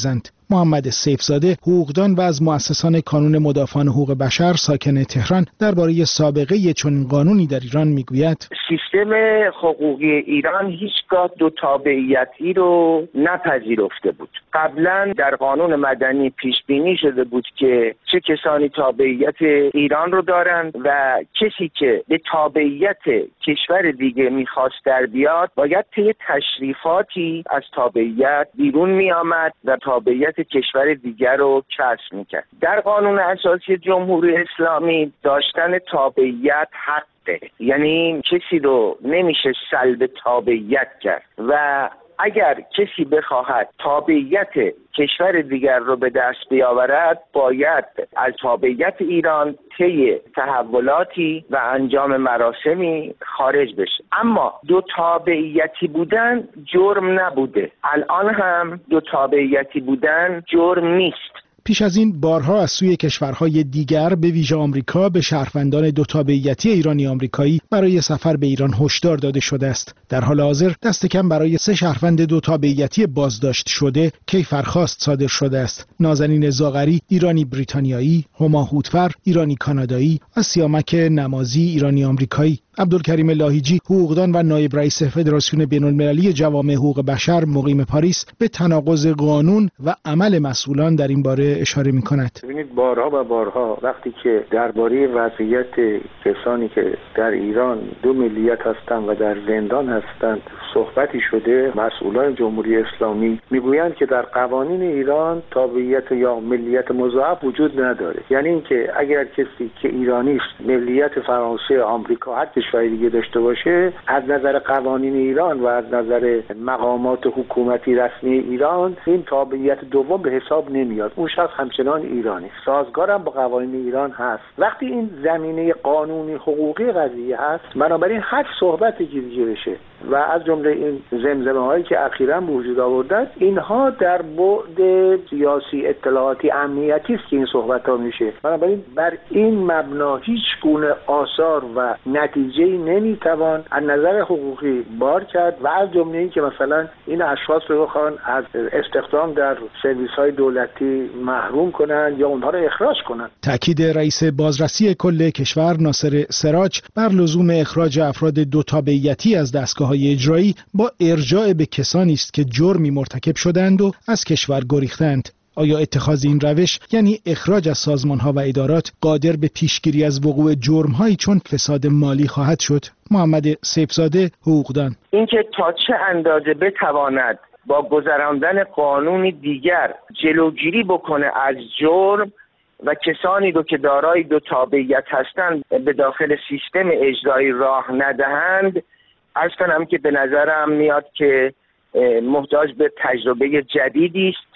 محمد سیفزاده، حقوقدان و از مؤسسان کانون مدافعان حقوق بشر ساکن تهران، درباره سابقه چنین قانونی در ایران میگوید: سیستم حقوقی ایران هیچگاه دو تابعیتی رو نپذیرفته بود. قبلا در قانون مدنی پیش بینی شده بود که چه کسانی تابعیت ایران رو دارند و کسی که به تابعیت کشور دیگه میخواست در بیاد باید طی تشریفاتی از تابعیت بیرون میآمد و تابعیت کشور دیگر رو کسب میکرد. در قانون اساسی جمهوری اسلامی داشتن تابعیت حقه، یعنی کسی رو نمیشه سلب تابعیت کرد و اگر کسی بخواهد تابعیت کشور دیگر رو به دست بیاورد باید از تابعیت ایران طی تحولاتی و انجام مراسمی خارج بشه. اما دو تابعیتی بودن جرم نبوده، الان هم دو تابعیتی بودن جرم نیست. پیش از این بارها از سوی کشورهای دیگر به ویژه آمریکا به شهروندان دو تابعیتی ایرانی آمریکایی برای سفر به ایران هشدار داده شده است. در حال حاضر دست کم برای سه شهروند دو تابعیتی بازداشت شده کیفرخواست صادر شده است. نازنین زاغری ایرانی بریتانیایی، هما هوتفر ایرانی کانادایی و سیامک نمازی ایرانی آمریکایی. عبدالکریم لاهیجی، حقوقدان و نایب رئیس فدراسیون بین‌المللی جوامع حقوق بشر مقیم پاریس، به تناقض قانون و عمل مسئولان در این باره اشاره می‌کند. ببینید بارها و بارها وقتی که درباره وضعیت کسانی که در ایران دو ملیت هستند و در زندان هستند صحبتی شده، مسئولان جمهوری اسلامی میگویند که در قوانین ایران تابعیت یا ملیت مضاعف وجود نداره. یعنی اینکه اگر کسی که ایرانی است ملیت فرانسه، آمریکا، هر کشور دیگه داشته باشه، از نظر قوانین ایران و از نظر مقامات حکومتی رسمی ایران این تابعیت دوم به حساب نمیاد. اون شخص همچنان ایرانی، سازگارم با قوانین ایران هست. وقتی این زمینه قانونی حقوقی قضیه هست، بنابراین هر صحبتی که دیگه بشه و از جمله این زمزمه هایی که اخیراً به وجود آوردن، اینها در بعد سیاسی، اطلاعاتی، امنیتی است که این صحبت ها میشه. بنابراین بر این مبنا هیچ گونه آثار و نتیجه‌ای نمیتوان از نظر حقوقی بار کرد و از جمله این که مثلا این اشخاص رو بخوان از استخدام در سرویس های دولتی محروم کنن یا اونها رو اخراج کنن. تأکید رئیس بازرسی کل کشور ناصر سراج بر لزوم اخراج افراد دو تابعیتی از دستگاه‌های اجرایی با ارجاع به کسانی است که جرمی مرتکب شدند و از کشور گریختند. آیا اتخاذ این روش یعنی اخراج از سازمان‌ها و ادارات قادر به پیشگیری از وقوع جرم‌هایی چون فساد مالی خواهد شد؟ محمد سیفزاده، حقوقدان: اینکه تا چه اندازه بتواند با گذراندن قانون دیگر جلوگیری بکنه از جرم و کسانی رو که دارای دو تابعیت هستند به داخل سیستم اجرایی راه ندهند، عرض کنم که به نظرم میاد که محتاج به تجربه جدیدی است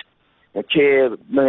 که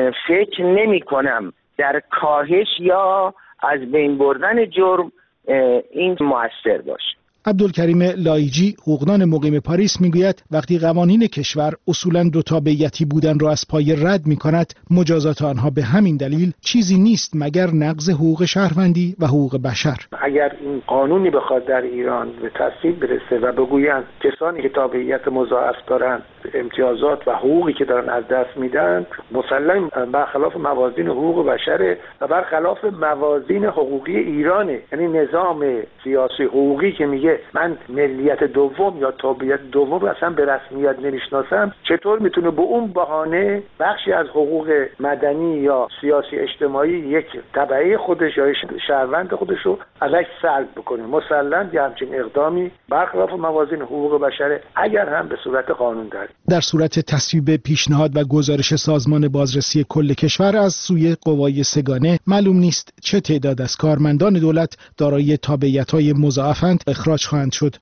فکر نمی کنم در کاهش یا از بین بردن جرم این مؤثر باشه. عبدالکریم لایجی، حقوقدان مقیم پاریس، میگوید وقتی قوانین کشور اصولاً دو تابعیتی بودن را از پای رد میکند، مجازات آنها به همین دلیل چیزی نیست مگر نقض حقوق شهروندی و حقوق بشر. اگر این قانونی بخواد در ایران به تصویب برسه و بگویند کسانی که تابعیت مضاعف دارند امتیازات و حقوقی که دارن از دست میدن مسلم برخلاف موازین حقوق بشر و برخلاف موازین حقوقی ایرانه، یعنی نظام سیاسی حقوقی که میگه من ملیت دوم یا تابعیت دوم اصلا به رسمیت نمیشناسم، چطور میتونه به اون بهانه بخشی از حقوق مدنی یا سیاسی اجتماعی یک تبعه خودش یا شهروند خودش رو ازش سلب بکنه؟ مسلم یه همچین اقدامی برخلاف موازین حقوق بشر اگر هم به صورت قانون داره. در صورت تصویب پیشنهاد و گزارش سازمان بازرسی کل کشور از سوی قوای سگانه، معلوم نیست چه تعداد از کارمندان دولت دارای تابعیت‌های مضاعفند اخراج خواهند شد.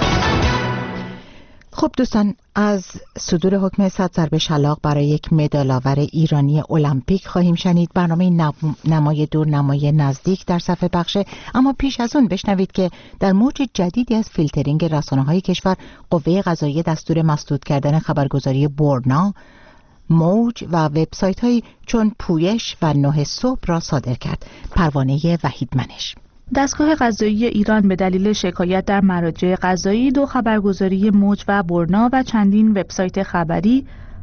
خب دوستان، از صدور حکم صد ضرب شلاق برای یک مدال‌آور ایرانی المپیک خواهیم شنید. برنامه نمای دور نمای نزدیک در صفحه بخشه، اما پیش از اون بشنوید که در موج جدیدی از فیلترینگ رسانه‌های کشور، قوه قضاییه دستور مسدود کردن خبرگزاری برنا، موج و وبسایت‌هایی چون پویش و نه صبح را صادر کرد. پروانه وحید منش. دستگاه قضایی ایران به دلیل شکایت در مراجع قضایی دو خبرگزاری موج و برنا و چندین وبسایت خبری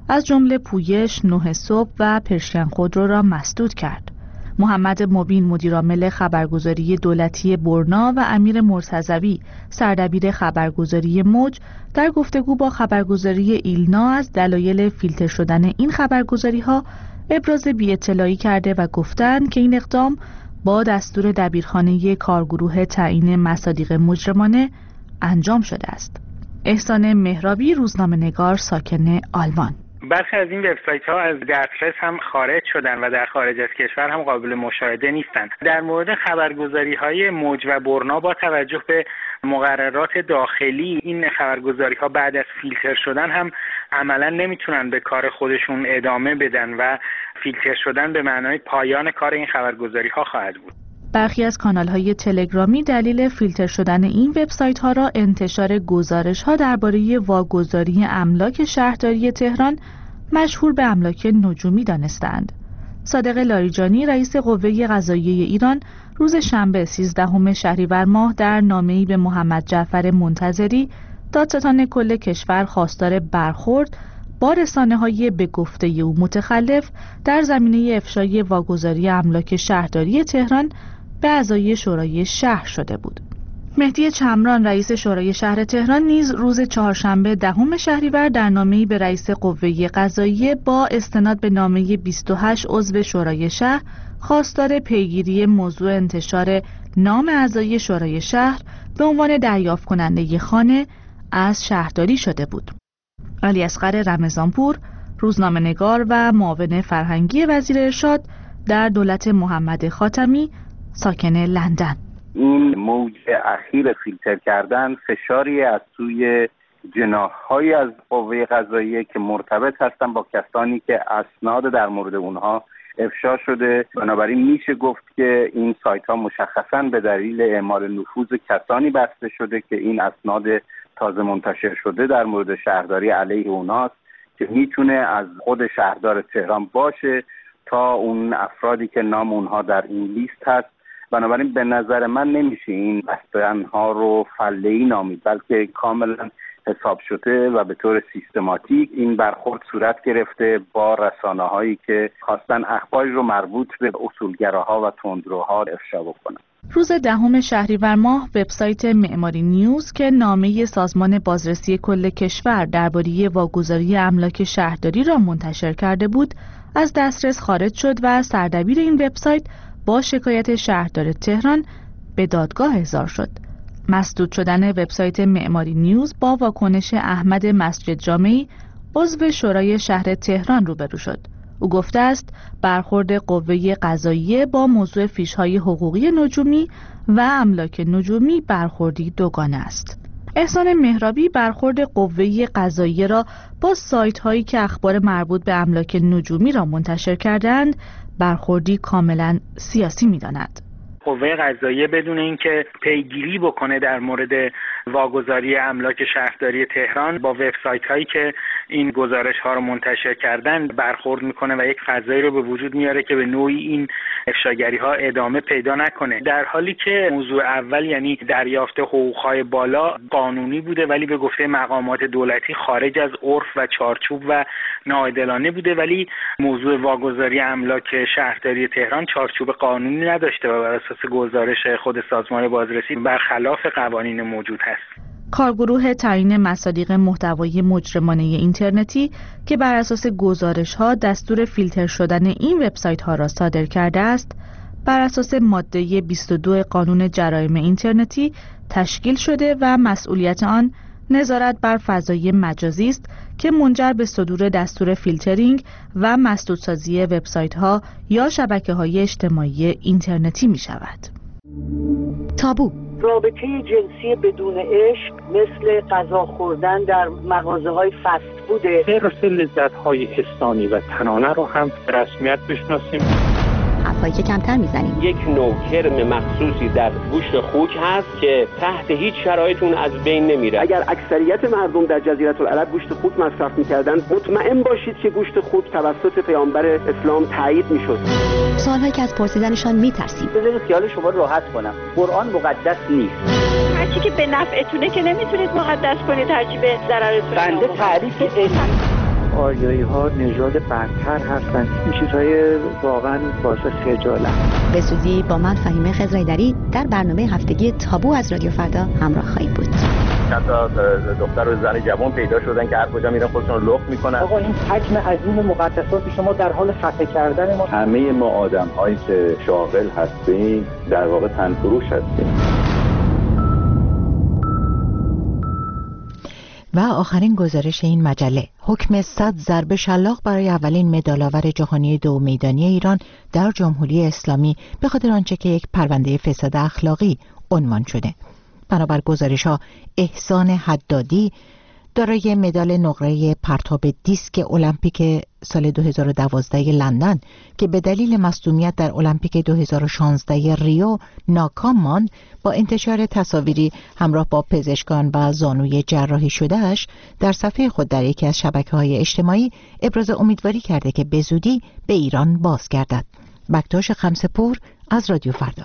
از جمله پویش، نه صبح و پرشین خودرو را مسدود کرد. محمد مبین مدیرعامل خبرگزاری دولتی برنا و امیر مرتضوی سردبیر خبرگزاری موج در گفتگو با خبرگزاری ایلنا از دلایل فیلتر شدن این خبرگزاری‌ها ابراز بی‌اطلاعی کرده و گفتند که این اقدام با دستور دبیرخانه کارگروه تعیین مصادیق مجرمانه انجام شده است. احسان مهرابی، روزنامه‌نگار ساکن آلمان: برخی از این وبسایت‌ها از دسترس هم خارج شدن و در خارج از کشور هم قابل مشاهده نیستند. در مورد خبرگزاری‌های موج و برنا با توجه به مقررات داخلی این خبرگزاری‌ها بعد از فیلتر شدن هم عملاً نمیتونن به کار خودشون ادامه بدن و فیلتر شدن به معنای پایان کار این خبرگزاری‌ها خواهد بود. برخی از کانال‌های تلگرامی دلیل فیلتر شدن این وبسایت‌ها را انتشار گزارش‌ها درباره واگذاری املاک شهرداری تهران مشهور به املاک نجومی دانستند. صادق لاریجانی، رئیس قوه قضاییه ایران، روز شنبه سیزدهم شهریور ماه در نامه‌ای به محمد جعفر منتظری، دادستان کل کشور خواستار برخورد با رسانه‌های به گفته او متخلف در زمینه افشای واگذاری املاک شهرداری تهران به اعضای شورای شهر شده بود. مهدی چمران، رئیس شورای شهر تهران، نیز روز چهارشنبه دهم شهریور در نامه‌ای به رئیس قوه قضاییه با استناد به نامه بیست و هشت عضو شورای شهر خواستار پیگیری موضوع انتشار نام اعضای شورای شهر به عنوان دریافت کننده خانه از شهرداری شده بود. علیاصغر رمضانپور، روزنامه‌نگار و معاون فرهنگی وزیر ارشاد در دولت محمد خاتمی، ساکن لندن: این موج اخیر فیلتر کردن فشاری از سوی جناح‌های از قوه قضاییه که مرتبط هستن با کسانی که اسناد در مورد اونها افشا شده. بنابراین میشه گفت که این سایت‌ها مشخصاً به دلیل اعمال نفوذ کسانی بسته شده که این اسناد تازه منتشر شده در مورد شهرداری علیه اوناست که میتونه از خود شهردار تهران باشه تا اون افرادی که نام اونها در این لیست هست. بنابراین به نظر من نمیشه این بستنها رو فله‌ای نامید، بلکه کاملا حساب شده و به طور سیستماتیک این برخورد صورت گرفته با رسانه‌هایی که خواستن اخباری رو مربوط به اصولگراها و تندروها افشا بکنن. روز دهم شهریور ماه وبسایت معماری نیوز که نامه سازمان بازرسی کل کشور درباره واگذاری املاک شهرداری را منتشر کرده بود، از دسترس خارج شد و سردبیر این وبسایت با شکایت شهردار تهران به دادگاه احضار شد. مسدود شدن وبسایت معماری نیوز با واکنش احمد مسجد جامعی، عضو شورای شهر تهران، روبرو شد. او گفته است برخورد قوه قضاییه با موضوع فیش‌های حقوقی نجومی و املاک نجومی برخوردی دوگانه است. احسان مهرابی برخورد قوه قضاییه را با سایت‌هایی که اخبار مربوط به املاک نجومی را منتشر کردند برخوردی کاملا سیاسی می‌داند. قوه قضاییه بدون اینکه پیگیری بکنه در مورد واگذاری املاک شهرداری تهران با وبسایت هایی که این گزارش ها رو منتشر کردن برخورد میکنه و یک فضایی رو به وجود میاره که به نوعی این افشاگری ها ادامه پیدا نکنه، در حالی که موضوع اول یعنی دریافت حقوق های بالا قانونی بوده ولی به گفته مقامات دولتی خارج از عرف و چارچوب و ناعادلانه بوده، ولی موضوع واگذاری املاک شهرداری تهران چارچوب قانونی نداشته و بر اساس گزارش خود سازمان بازرسی برخلاف قوانین موجود هست. کارگروه تعیین مصادیق محتوای مجرمانه اینترنتی که بر اساس گزارش‌ها دستور فیلتر شدن این وبسایت‌ها را صادر کرده است، بر اساس ماده بیست و دو قانون جرایم اینترنتی تشکیل شده و مسئولیت آن نظارت بر فضای مجازی است که منجر به صدور دستور فیلترینگ و مسدودسازی وبسایت‌ها یا شبکه‌های اجتماعی اینترنتی می‌شود. تابو رابطه جنسی بدون عشق مثل غذا خوردن در مغازه‌های فست فوده. حرص لذت‌های حسانی و تنانه رو هم رسمیت بشناسیم. حرفایی که کمتر میزنیم. یک نوع کرم مخصوصی در گوشت خوک هست که تحت هیچ شرایطی از بین نمیره. اگر اکثریت مردم در جزیره العرب گوشت خوک مصرف میکردن، مطمئن باشید که گوشت خوک توسط پیامبر اسلام تایید میشد. سوالهایی که از پرسیدنشان میترسیم. بذارید خیال شما رو راحت کنم. قرآن مقدس نیست. هرچی که به نفعتونه که نمیتونید مقدس کنید، هرچی به ضررتونه. بنده تعریف آریایی ها نژاد برتر هستند. این چیزهای واقعا باعث خجالت. به زودی با من فهیمه خضرایدری در برنامه هفتگی تابو از رادیو فردا همراه خواهید بود. حتی دختر و زن جوان پیدا شدن که هر کجا میرن خودشون رو لخت میکنن. آقا این حجم عظیم مقدسات شما در حال خفه کردن ما. همه ما آدم هایی که شاغل هستیم در واقع تنفروش هستیم. و آخرین گزارش این مجله، حکم صد ضربه شلاق برای اولین مدال‌آور جهانی دو میدانی ایران در جمهوری اسلامی به خاطر آنچه که یک پرونده فساد اخلاقی عنوان شده. بنابر گزارش‌ها احسان حدادی دارای مدال نقره پرتاب دیسک المپیک سال دو هزار و دوازده لندن که به دلیل مصدومیت در المپیک دو هزار و شانزده ریو ناکام ماند، با انتشار تصاویری همراه با پزشکان و زانوی جراحی شدهش در صفحه خود در یکی از شبکه‌های اجتماعی ابراز امیدواری کرده که به زودی به ایران بازگردد. بکتاش خمسه‌پور از رادیو فردا.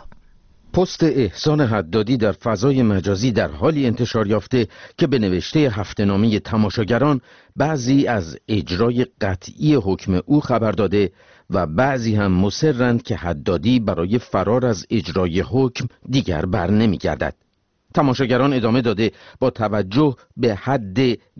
پست احسان حدادی در فضای مجازی در حالی انتشار یافته که به نوشته هفته‌نامه تماشاگران بعضی از اجرای قطعی حکم او خبر داده و بعضی هم مصرند که حدادی برای فرار از اجرای حکم دیگر بر نمی‌گردد. تماشاگران ادامه داده با توجه به حد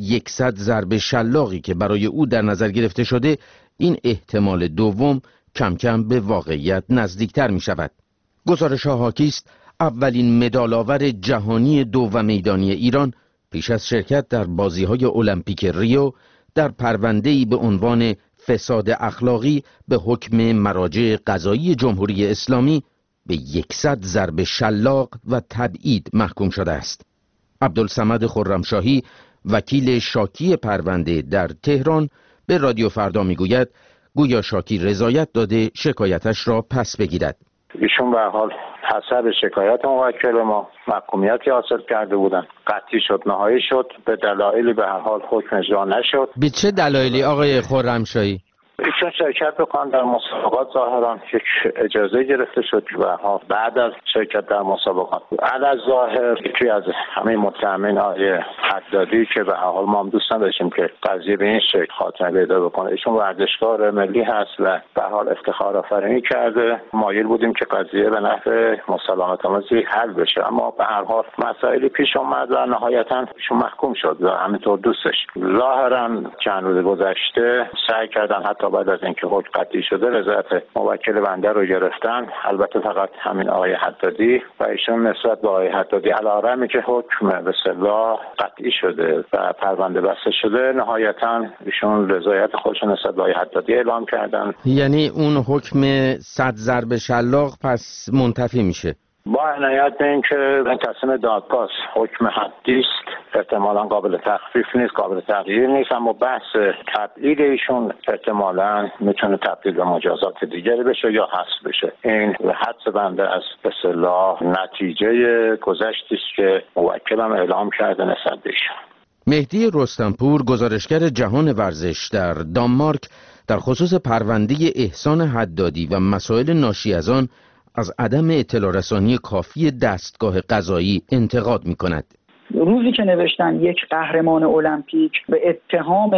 صد ضربه شلاقی که برای او در نظر گرفته شده، این احتمال دوم کم کم به واقعیت نزدیکتر می شود. گزارش ها حاکی است اولین مدال‌آور جهانی دو و میدانی ایران پیش از شرکت در بازی‌های المپیک ریو در پرونده‌ای به عنوان فساد اخلاقی به حکم مراجع قضایی جمهوری اسلامی به صد ضربه شلاق و تبعید محکوم شده است. عبدالصمد خرمشاهی وکیل شاکی پرونده در تهران به رادیو فردا میگوید گویا شاکی رضایت داده شکایتش را پس بگیرد. ایشون به حال حسب شکایت موکل ما محکومیتی حاصل کرده بودن، قطعی شد، نهایی شد، به دلایلی به هر حال حکم اجرا نشد. به چه دلایلی آقای خرمشاهی؟ ایشون شرکت بکنن در مسابقات ظاهرا یک اجازه گرفته شد و بعد از شرکت در مسابقات علی ظاهر یکی از همه متهمین آقای حدادی که به هر حال ما هم دوست نداشتیم که قضیه به این شکل خاتمه پیدا بکنه، ایشون ورزشکار ملی هست و به حال افتخار آفرینی کرده، مایل بودیم که قضیه به نحو مسالمت آمیزی حل بشه، اما به هر حال مسائلی پیش اومد و نهایتا ایشون محکوم شد و همینطور دوستش. ظاهرا چند روز گذشته سعی کردن حتی بعد از اینکه حکم قطعی شده رضایت موکل بنده رو گرفتن، البته فقط همین آقای حدادی و ایشون نسبت به آقای حدادی علیرغمی که حکم به اصطلاح قطعی شده و پرونده بسته شده، نهایتا ایشون رضایت خودشون نسبت به آقای حدادی اعلام کردن. یعنی اون حکم صد ضربه شلاق پس منتفی میشه؟ با عنایت به این که این تصمیم دادگاه حکم حدی است، احتمالاً قابل تخفیف نیست، قابل تغییر نیست، اما بحث تبعید ایشون احتمالاً میتونه تبدیل به مجازات دیگری بشه یا حذف بشه. این حدس بنده از به اصطلاح نتیجه گذشتی است که موکلم اعلام کرده نسبت به ایشون. مهدی رستمپور گزارشگر جهان ورزش در دانمارک در خصوص پرونده احسان حدادی و مسائل ناشی از آن از عدم اطلاع رسانی کافی دستگاه قضایی انتقاد می کند. روزی که نوشتن یک قهرمان المپیک به اتهام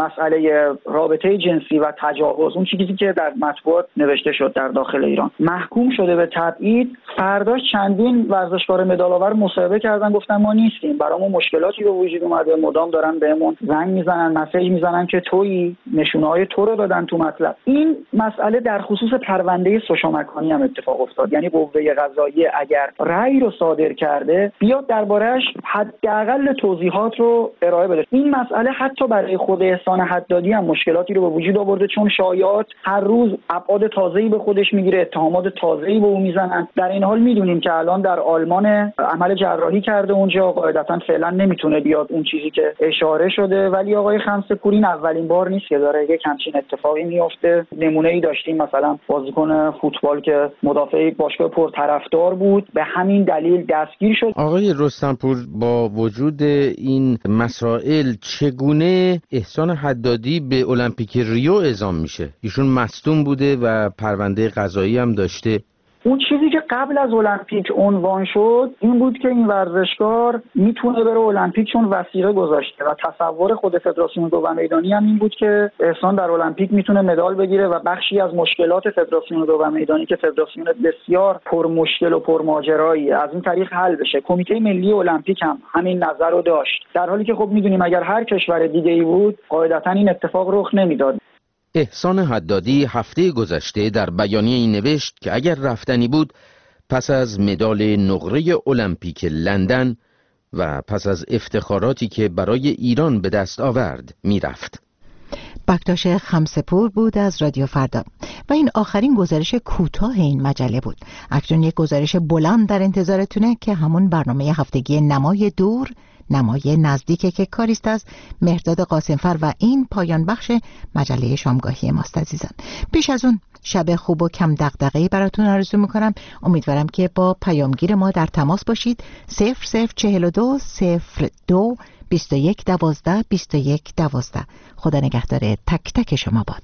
مسئله رابطه جنسی و تجاوز، اون چیزی که در مطبوعات نوشته شد در داخل ایران، محکوم شده به تبعید، فرداش چندین ورزشکار مدال‌آور مصاحبه کردن، گفتن ما نیستیم، برامون مشکلاتی به وجود اومده، مدام دارن بهمون زنگ میزنن، مسیج میزنن که تویی، نشونه‌های تو رو دادن تو مطلب. این مسئله در خصوص پرونده سوشا مکانی هم اتفاق افتاد، یعنی قوه قضاییه اگر رأی رو صادر کرده بیاد درباره‌اش حداقل توضیحات رو ارائه بده. این مسئله حتی برای خود احسان حدادی هم مشکلاتی رو به وجود آورده، چون شایعات هر روز ابعاد تازه‌ای به خودش میگیره، اتهامات تازه‌ای به او میزنن. در این حال میدونیم که الان در آلمان عمل جراحی کرده اونجا، قاعدتاً فعلا نمیتونه بیاد اون چیزی که اشاره شده، ولی آقای خمسه‌پور این اولین بار نیست که داره یک همچین اتفاقی میفته. نمونه‌ای داشتیم مثلا بازیکن فوتبال که مدافع باشگاه پرطرفدار بود، به همین دلیل دستگیر شد. آقای رستمپور، با وجود این مسائل چگونه احسان حدادی به المپیک ریو اعزام میشه؟ ایشون مصدوم بوده و پرونده قضایی هم داشته. اون چیزی که قبل از المپیک عنوان شد این بود که این ورزشکار میتونه بره المپیک چون وثیقه گذاشته و تصور خود فدراسیون دو میدانی هم این بود که احسان در المپیک میتونه مدال بگیره و بخشی از مشکلات فدراسیون دو میدانی که فدراسیون بسیار پرمشکل و پرماجرایی از این طریق حل بشه. کمیته ملی المپیک هم همین نظر رو داشت، در حالی که خب میدونیم اگر هر کشور دیگه‌ای بود قاعدتاً این اتفاق رخ نمیداد. احسان حدادی هفته گذشته در بیانیه‌ای نوشت که اگر رفتنی بود پس از مدال نقره المپیک لندن و پس از افتخاراتی که برای ایران به دست آورد میرفت. بکتاش خمسپور بود از رادیو فردا و این آخرین گزارش کوتاه این مجله بود. اکنون یک گزارش بلند در انتظارتونه که همون برنامه هفتگی نمای دور نمای نزدیک که کاریست از مهرداد قاسمفر و این پایان بخش مجله شامگاهی ماست عزیزان. پیش از اون شب خوب و کم دغدغه‌ای براتون آرزو میکنم. امیدوارم که با پیامگیر ما در تماس باشید. صفر صفر چهل و دو صفر دو بیست و یک دوازده بیست و یک دوازده. خدا نگهدار تک تک شما باد.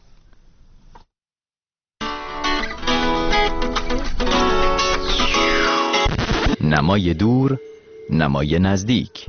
نمای دور نمای نزدیک.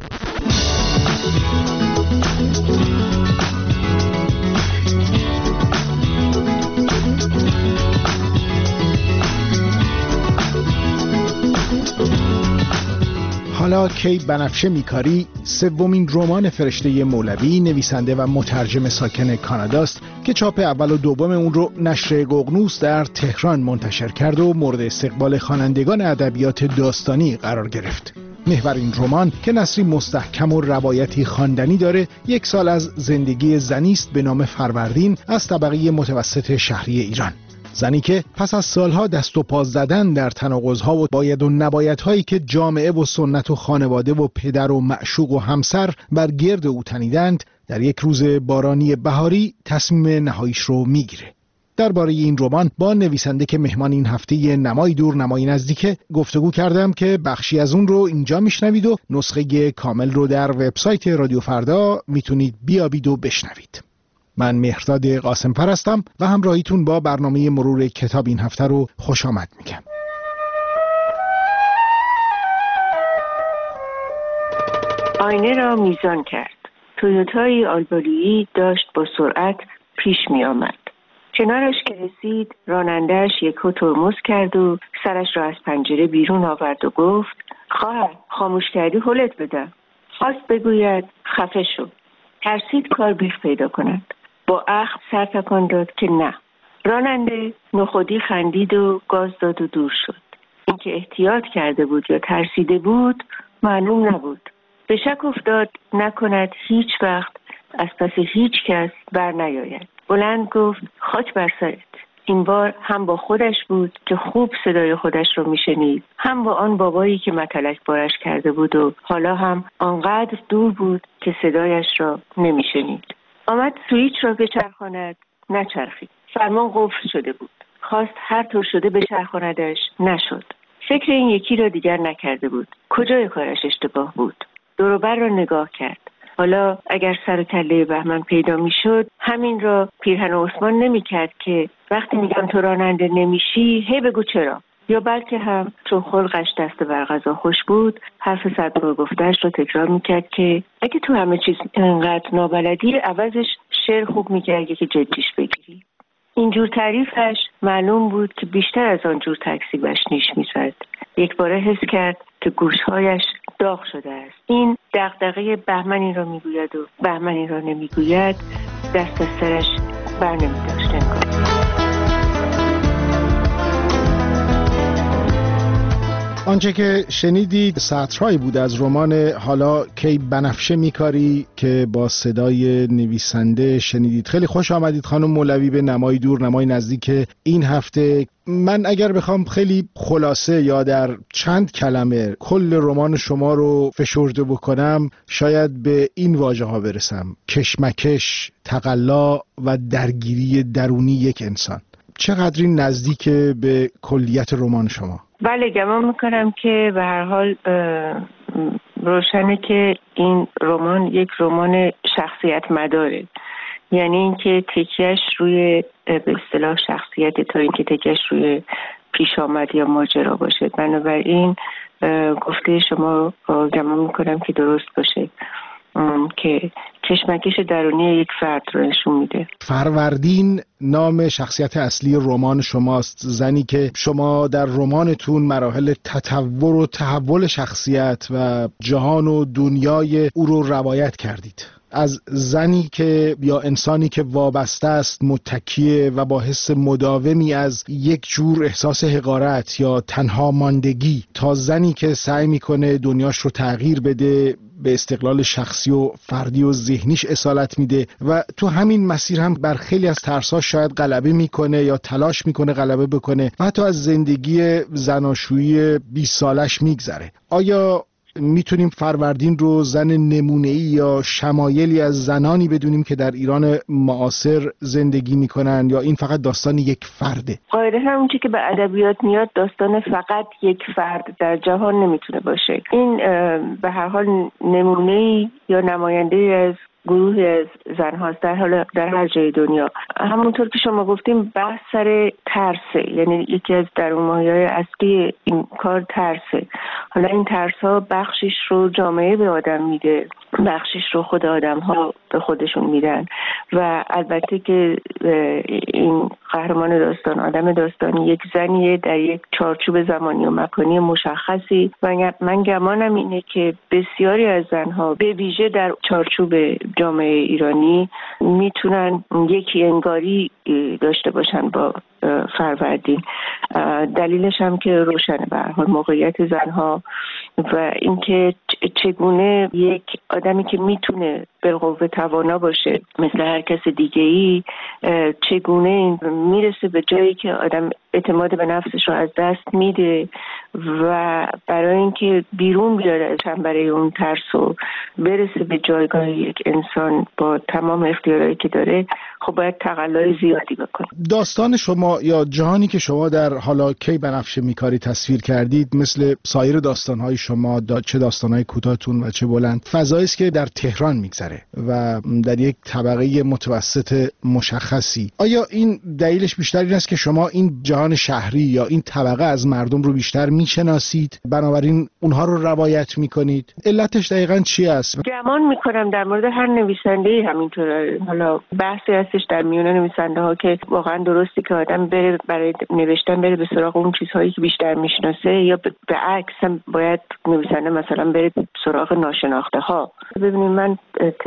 حالا کی بنفشه میکاری سومین رمان فرشته مولوی، نویسنده و مترجم ساکن کاناداست که چاپ اول و دوم اون رو نشر ققنوس در تهران منتشر کرد و مورد استقبال خوانندگان ادبیات داستانی قرار گرفت. محور این رمان که نثری مستحکم و روایتی خواندنی داره، یک سال از زندگی زنی است به نام فروردین از طبقه متوسط شهری ایران. زنی که پس از سالها دست و پا زدن در تناقض‌ها و باید و نبایدهایی که جامعه و سنت و خانواده و پدر و معشوق و همسر بر گرد او تنیدند، در یک روز بارانی بهاری تصمیم نهاییش رو میگیره. درباره این رمان با نویسنده که مهمان این هفته نمای دور نمای نزدیک گفتگو کردم که بخشی از اون رو اینجا میشنوید و نسخه کامل رو در وبسایت رادیو فردا میتونید بیابید و بشنوید. من مهرداد قاسمفر هستم و همراهیتون با برنامه مرور کتاب این هفته رو خوش آمد میگم. آینه را میزان کرد. تویوتای آلبالویی داشت با سرعت پیش می آمد. کنارش که رسید رانندهش یکو ترمز کرد و سرش را از پنجره بیرون آورد و گفت خواهر خاموش کردی هلت بدم. خواست بگوید خفه شو. ترسید کار بیخ پیدا کند. با اخم سر تکان داد که نه. راننده نخودی خندید و گاز داد و دور شد. اینکه احتیاط کرده بود یا ترسیده بود معلوم نبود. به شک افتاد نکند هیچ وقت از پس هیچ کس بر نیاید. بلند گفت خاک بر سرت. این بار هم با خودش بود که خوب صدای خودش رو میشنید، هم با آن بابایی که متلک بارش کرده بود و حالا هم آنقدر دور بود که صدایش را نمیشنید. آمد سویچ را بچرخاند، نچرخید. فرمان قفل شده بود. خواست هر طور شده بچرخاندش، نشد. فکر این یکی را دیگر نکرده بود. کجای کارش اشتباه بود؟ دور و بر را نگاه کرد. حالا اگر سر و کله بهمن پیدا میشد همین را پیرهن عثمان نمیکرد که وقتی میگم تو راننده نمیشی هی بگو چرا، یا بلکه هم چون خلقش دست بر غذا خوش بود حرف صد بار گفته‌اش رو تکرار میکرد که اگه تو همه چیز انقدر نابلدی عوضش شعر خوب میکردی که جدیش بگیری. اینجور تعریفش معلوم بود که بیشتر از آنجور تکذیبش نیش میزد. یک باره حس کرد که گوشهایش داغ شده است. این دغدغه بهمنی را میگوید و بهمنی را نمیگوید دست از سرش بر نمیداشت. آنچه که شنیدید سطرهایی بود از رمان حالا کی بنفشه میکاری که با صدای نویسنده شنیدید. خیلی خوش آمدید خانم مولوی به نمای دور نمای نزدیک این هفته. من اگر بخوام خیلی خلاصه یا در چند کلمه کل رمان شما رو فشرده بکنم شاید به این واژه ها برسم: کشمکش، تقلا و درگیری درونی یک انسان. چقدر این نزدیک به کلیت رمان شما؟ بله، گمان میکنم که به هر حال روشنه که این رمان یک رمان شخصیت مداره، یعنی اینکه تکیهش روی به اصطلاح شخصیت تا اینکه تکیهش روی پیش آمد یا ماجرا باشه. بنابراین گفته شما گمان میکنم که درست باشه که کشمکش درونی یک فرد رو نشون میده. فروردین نام شخصیت اصلی رمان شماست، زنی که شما در رمانتون مراحل تطور و تحول شخصیت و جهان و دنیای او رو روایت کردید. از زنی که یا انسانی که وابسته است، متکیه و با حس مداومی از یک جور احساس حقارت یا تنها ماندگی، تا زنی که سعی میکنه دنیاش رو تغییر بده، به استقلال شخصی و فردی و ذهنیش اصالت میده و تو همین مسیر هم بر خیلی از ترساش شاید غلبه میکنه یا تلاش میکنه غلبه بکنه و حتی از زندگی زناشویی بیست سالش میگذره. آیا میتونیم فروردین رو زن نمونه‌ای یا شمایلی از زنانی بدونیم که در ایران معاصر زندگی میکنن، یا این فقط داستان یک فرده؟ قاعده همون چیزی که به ادبیات میاد داستان فقط یک فرد در جهان نمیتونه باشه. این به هر حال نمونه‌ای یا نماینده‌ای از گروهی از زن هاست در حال در هر جای دنیا. همونطور که شما گفتیم بحث سر ترسه، یعنی یکی از درون‌مایه‌های اصلی این کار ترسه. حالا این ترس ها بخشش رو جامعه به آدم میده، بخشش رو خود آدم ها به خودشون میدن و البته که این قهرمان داستان، آدم داستانی، یک زنیه در یک چارچوب زمانی و مکانی مشخصی و من گمانم اینه که بسیاری از زنها به ویژه در چارچوب جامعه ایرانی میتونن یکی انگاری داشته باشن با فروردین. دلیلش هم که روشنه به هر حال موقعیت زنها و اینکه چگونه یک آدمی که میتونه بالقوه توانا باشه مثل هر کس دیگه ای، چگونه میرسه به جایی که آدم اعتماد به نفسش رو از دست میده و برای اینکه بیرون بیاره از چنبره اون ترس و برسه به جایگاه یک انسان با تمام اختیارایی که داره، خب باید تقلای زیادی بکنه. داستان شما یا جهانی که شما در حالا کی بنفشه میکاری تصویر کردید مثل سایر داستانهای شما، دا چه داستانهای کوتاهتون و چه بلند، فضایی است که در تهران میگذره و در یک طبقه متوسط مشخصی. آیا این دلیلش بیشتر این است که شما این جهان شهری یا این طبقه از مردم رو بیشتر میشناسید، بنابراین اونها رو روایت میکنید؟ علتش دقیقاً چی است؟ گمان میکنم در مورد هر نویسنده‌ای همینطوره. حالا بحثی هستش در میون نویسنده ها که واقعا درستی که آدم بره برای نوشتن بره به سراغ اون چیزهایی که بیشتر میشناسه، یا به عکس هم باید نویسنده مثلا بره سراغ ناشناخته ها. ببینید من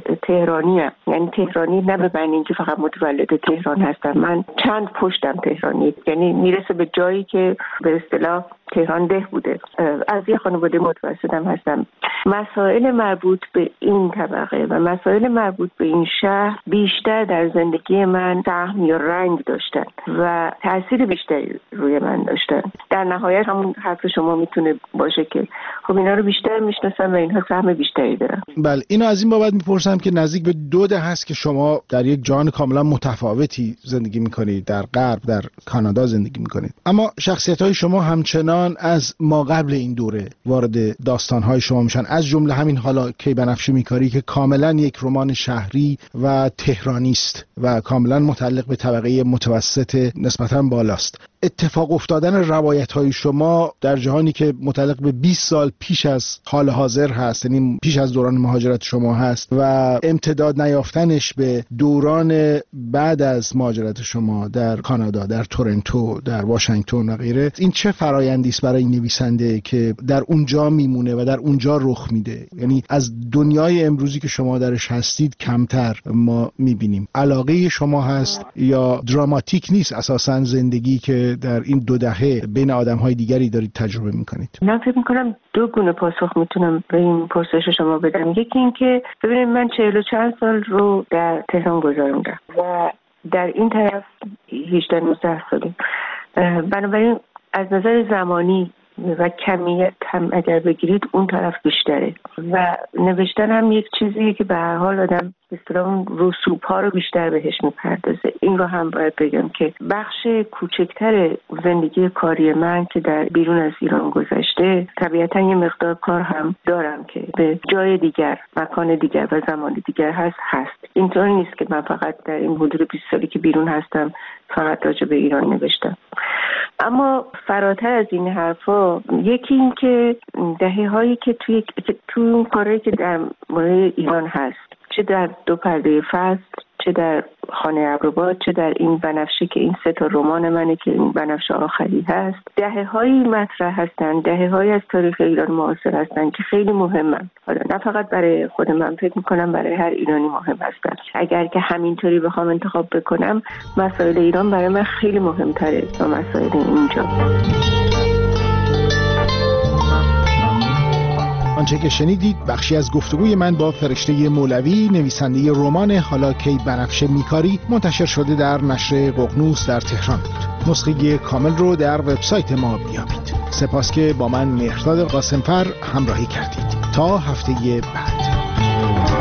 تهرانی ام، یعنی تهرانی نه به معنی اینکه فقط متولد تهران هستم، من چند پشتم تهرانی، یعنی میرسه به جایی که به اصطلاح تهران ده بوده. از یه خانواده متوسطم هستم. مسائل مربوط به این طبقه و مسائل مربوط به این شهر بیشتر در زندگی من سهم یا رنگ داشتن و تأثیر بیشتری روی من داشتن. در نهایت همون حرف شما میتونه باشه که خب اینا رو بیشتر میشناسم و اینها سهم بیشتری دارن. بله، اینو از این بابت میپرسم که نزدیک به دو دهه هست که شما در یک جهان کاملا متفاوتی زندگی میکنید، در غرب، در کانادا زندگی میکنید، اما شخصیت‌های شما همچنان از ما قبل این دوره وارد داستان‌های شما میشن، از جمله همین حالا کی بنفشه میکاری که کاملا یک رمان شهری و تهرانی است و کاملا متعلق به طبقه متوسط نسبتاً بالاست. اتفاق افتادن روایت‌های شما در جهانی که متعلق به بیست سال پیش از حال حاضر هست، یعنی پیش از دوران مهاجرت شما هست، و امتداد نیافتنش به دوران بعد از مهاجرت شما در کانادا، در تورنتو، در واشنگتن و غیره، این چه فرایندی است برای نویسنده که در اونجا میمونه و در اونجا رخ میده؟ یعنی از دنیای امروزی که شما درش هستید کمتر ما میبینیم. علاقه شما هست یا دراماتیک نیست اساساً زندگی که در این دو دهه بین آدم‌های دیگری دارید تجربه می‌کنید؟ من فکر می‌کنم دو گونه پاسخ میتونم به این پرسش شما بدم. یکی این که ببینید من چهل و چند سال رو در تهران گذروندم و در این طرف هجده نوزده ساله. بنابراین از نظر زمانی و کمیت هم اگر بگیرید اون طرف بیشتره و نوشتن هم یک چیزیه که به هر حال آدم به اصطلاح رسوب ها رو بیشتر بهش میپردازه. این رو هم باید بگم که بخش کوچکتر زندگی کاری من که در بیرون از ایران گذشته، طبیعتا یه مقدار کار هم دارم که به جای دیگر، مکان دیگر و زمان دیگر هست هست اینطور نیست که من فقط در این حدود بیست سالی که بیرون هستم فقط راجع به ایران نوشتم. اما فراتر از این حرفا، یکی این که دهه هایی که توی تو اون کاری که در مورد ایران هست، چه در دو پرده فصل، چه در خانه ابروباد، چه در این بنفشه که این سه تا رمان منه که این بنفشه آخری هست، دهه هایی مطرح هستن، دهه هایی از تاریخ ایران معاصر هستن که خیلی مهمن. حالا نه فقط برای خود من، فکر میکنم برای هر ایرانی مهم هستن. اگر که همینطوری بخوام انتخاب بکنم، مسائل ایران برای من خیلی مهمتره تا مسائل اینجا. آنچه که شنیدید بخشی از گفتگوی من با فرشته مولوی، نویسنده رمان حالا کی بنفشه میکاری، منتشر شده در نشر ققنوس در تهران بود. نسخه کامل رو در وبسایت ما بیابید. سپاس که با من مهرداد قاسمفر همراهی کردید. تا هفته بعد.